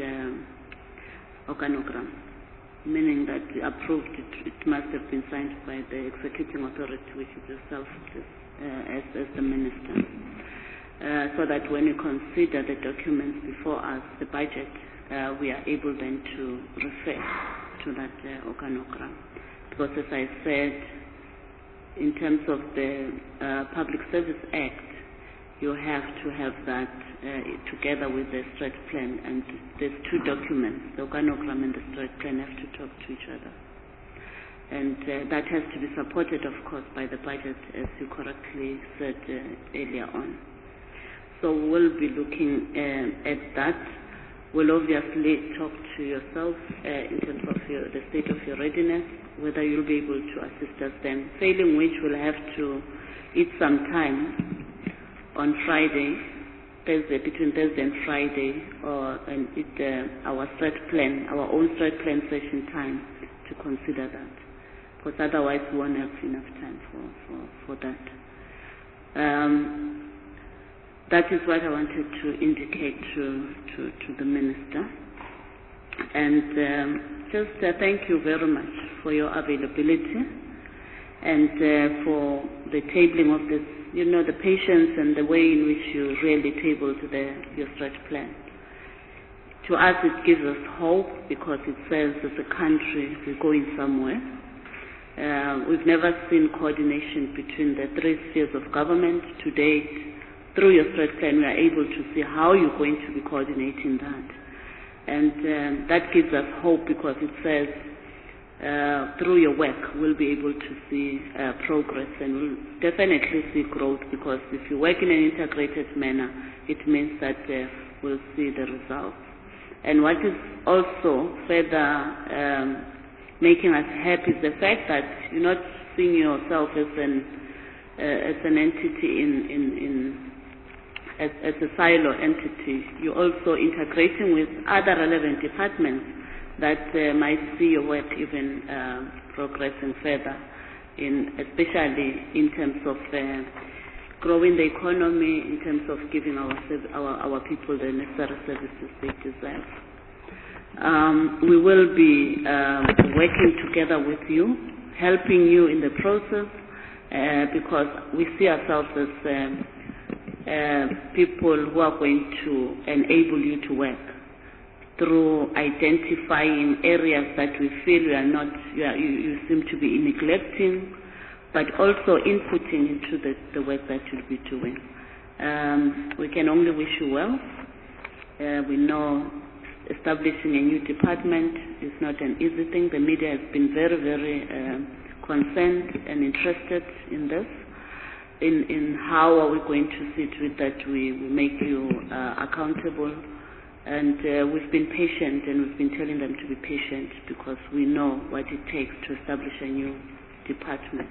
uh, organogram, meaning that the approved it, it must have been signed by the executing authority, which is yourself uh, as as the minister, uh, so that when you consider the documents before us, the budget, uh, we are able then to refer to that uh, organogram, because as I said, in terms of the uh, Public Service Act, you have to have that uh, together with the stretch plan, and there's two documents, the organogram and the stretch plan have to talk to each other. And uh, that has to be supported, of course, by the budget, as you correctly said uh, earlier on. So we'll be looking uh, at that. We'll obviously talk to yourself uh, in terms of your, the state of your readiness, whether you'll be able to assist us then, failing which we'll have to eat some time on Friday, Thursday, between Thursday and Friday, or and it, uh, our stretch plan, our own stretch plan session time to consider that, because otherwise we won't have enough time for, for, for that. Um, that is what I wanted to indicate to, to, to the Minister. And um, just uh, thank you very much for your availability and uh, for the tabling of this, you know, the patience and the way in which you really tabled the, your stretch plan. To us, it gives us hope, because it says as a country we're going somewhere. Uh, we've never seen coordination between the three spheres of government. To date, through your stretch plan, we are able to see how you're going to be coordinating that. And um, that gives us hope, because it says Uh, through your work, we'll be able to see uh, progress, and we'll definitely see growth, because if you work in an integrated manner, it means that uh, we'll see the results. And what is also further um, making us happy is the fact that you're not seeing yourself as an uh, as an entity in in, in as, as a silo entity. You're also integrating with other relevant departments that uh, might see your work even uh, progressing further, in especially in terms of uh, growing the economy, in terms of giving our our, our people the necessary services they deserve. Um, we will be uh, working together with you, helping you in the process, uh, because we see ourselves as um, uh, people who are going to enable you to work, through identifying areas that we feel we are not, you, are, you, you seem to be neglecting, but also inputting into the, the work that you'll be doing. Um, we can only wish you well. Uh, we know establishing a new department is not an easy thing. The media has been very, very uh, concerned and interested in this, in, in how are we going to see to it that we, we make you uh, accountable. And uh, we've been patient, and we've been telling them to be patient, because we know what it takes to establish a new department.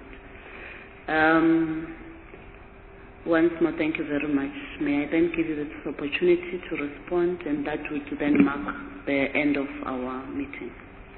Um, once more, thank you very much. May I then give you this opportunity to respond, and that would then mark the end of our meeting.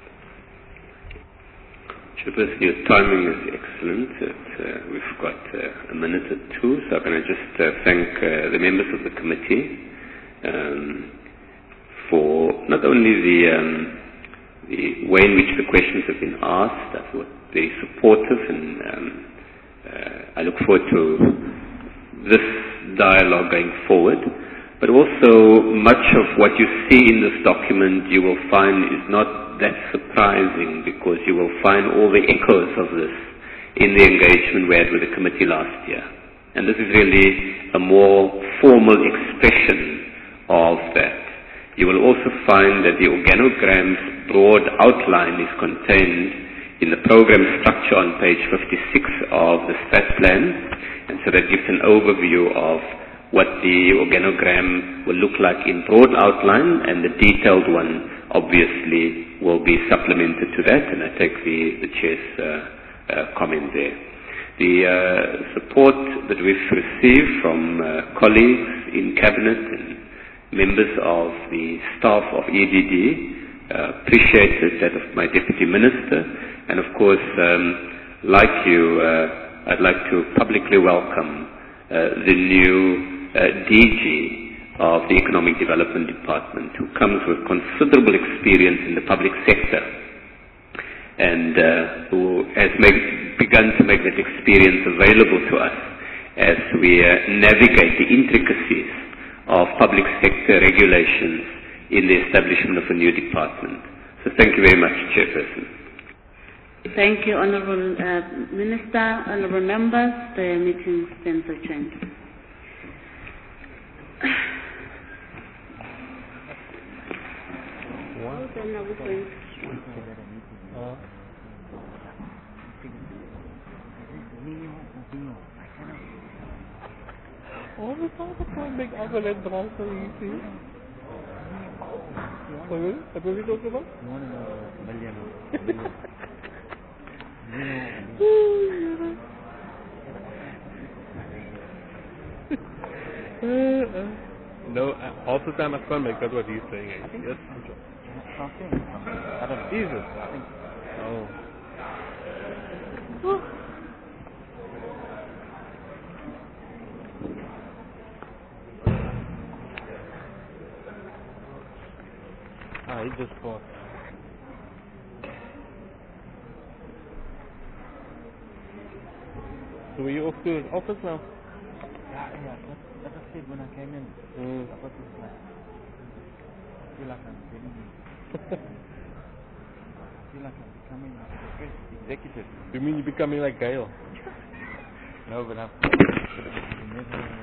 Chairperson, your timing is excellent. It, uh, we've got uh, a minute or two, so I'm going to just uh, thank uh, the members of the committee um, for not only the, um, the way in which the questions have been asked, that were very supportive, and um, uh, I look forward to this dialogue going forward, but also much of what you see in this document you will find is not that surprising, because you will find all the echoes of this in the engagement we had with the committee last year. And this is really a more formal expression of that. You will also find that the organogram's broad outline is contained in the program structure on page fifty-six of the strat plan, and so that gives an overview of what the organogram will look like in broad outline, and the detailed one obviously will be supplemented to that, and I take the, the Chair's uh, uh, comment there. the uh, support that we've received from uh, colleagues in Cabinet and members of the staff of E D D, uh, appreciated that of my Deputy Minister, and of course, um, like you, uh, I'd like to publicly welcome uh, the new uh, D G of the Economic Development Department, who comes with considerable experience in the public sector, and uh, who has made, begun to make that experience available to us as we uh, navigate the intricacies of public sector regulations in the establishment of a new department. So thank you very much, Chairperson. Thank you, Honourable uh, Minister, Honourable Members. The meeting stands adjourned. Wow. Then are we going to... uh. Oh, we thought it was big avalanche also easy. What were we talking about? You want to know a million No, uh, half the time I can't make that's what he's saying. I think yes. Something. I don't know. Jesus. I think. Oh. Ah, he just fought. So are you off to his office now? Yeah, yeah. That, that was it when I came in. Mm. I got this like, I feel like I'm getting, I feel like I'm becoming like a first executive. You mean you're becoming like Gail? No, but I've never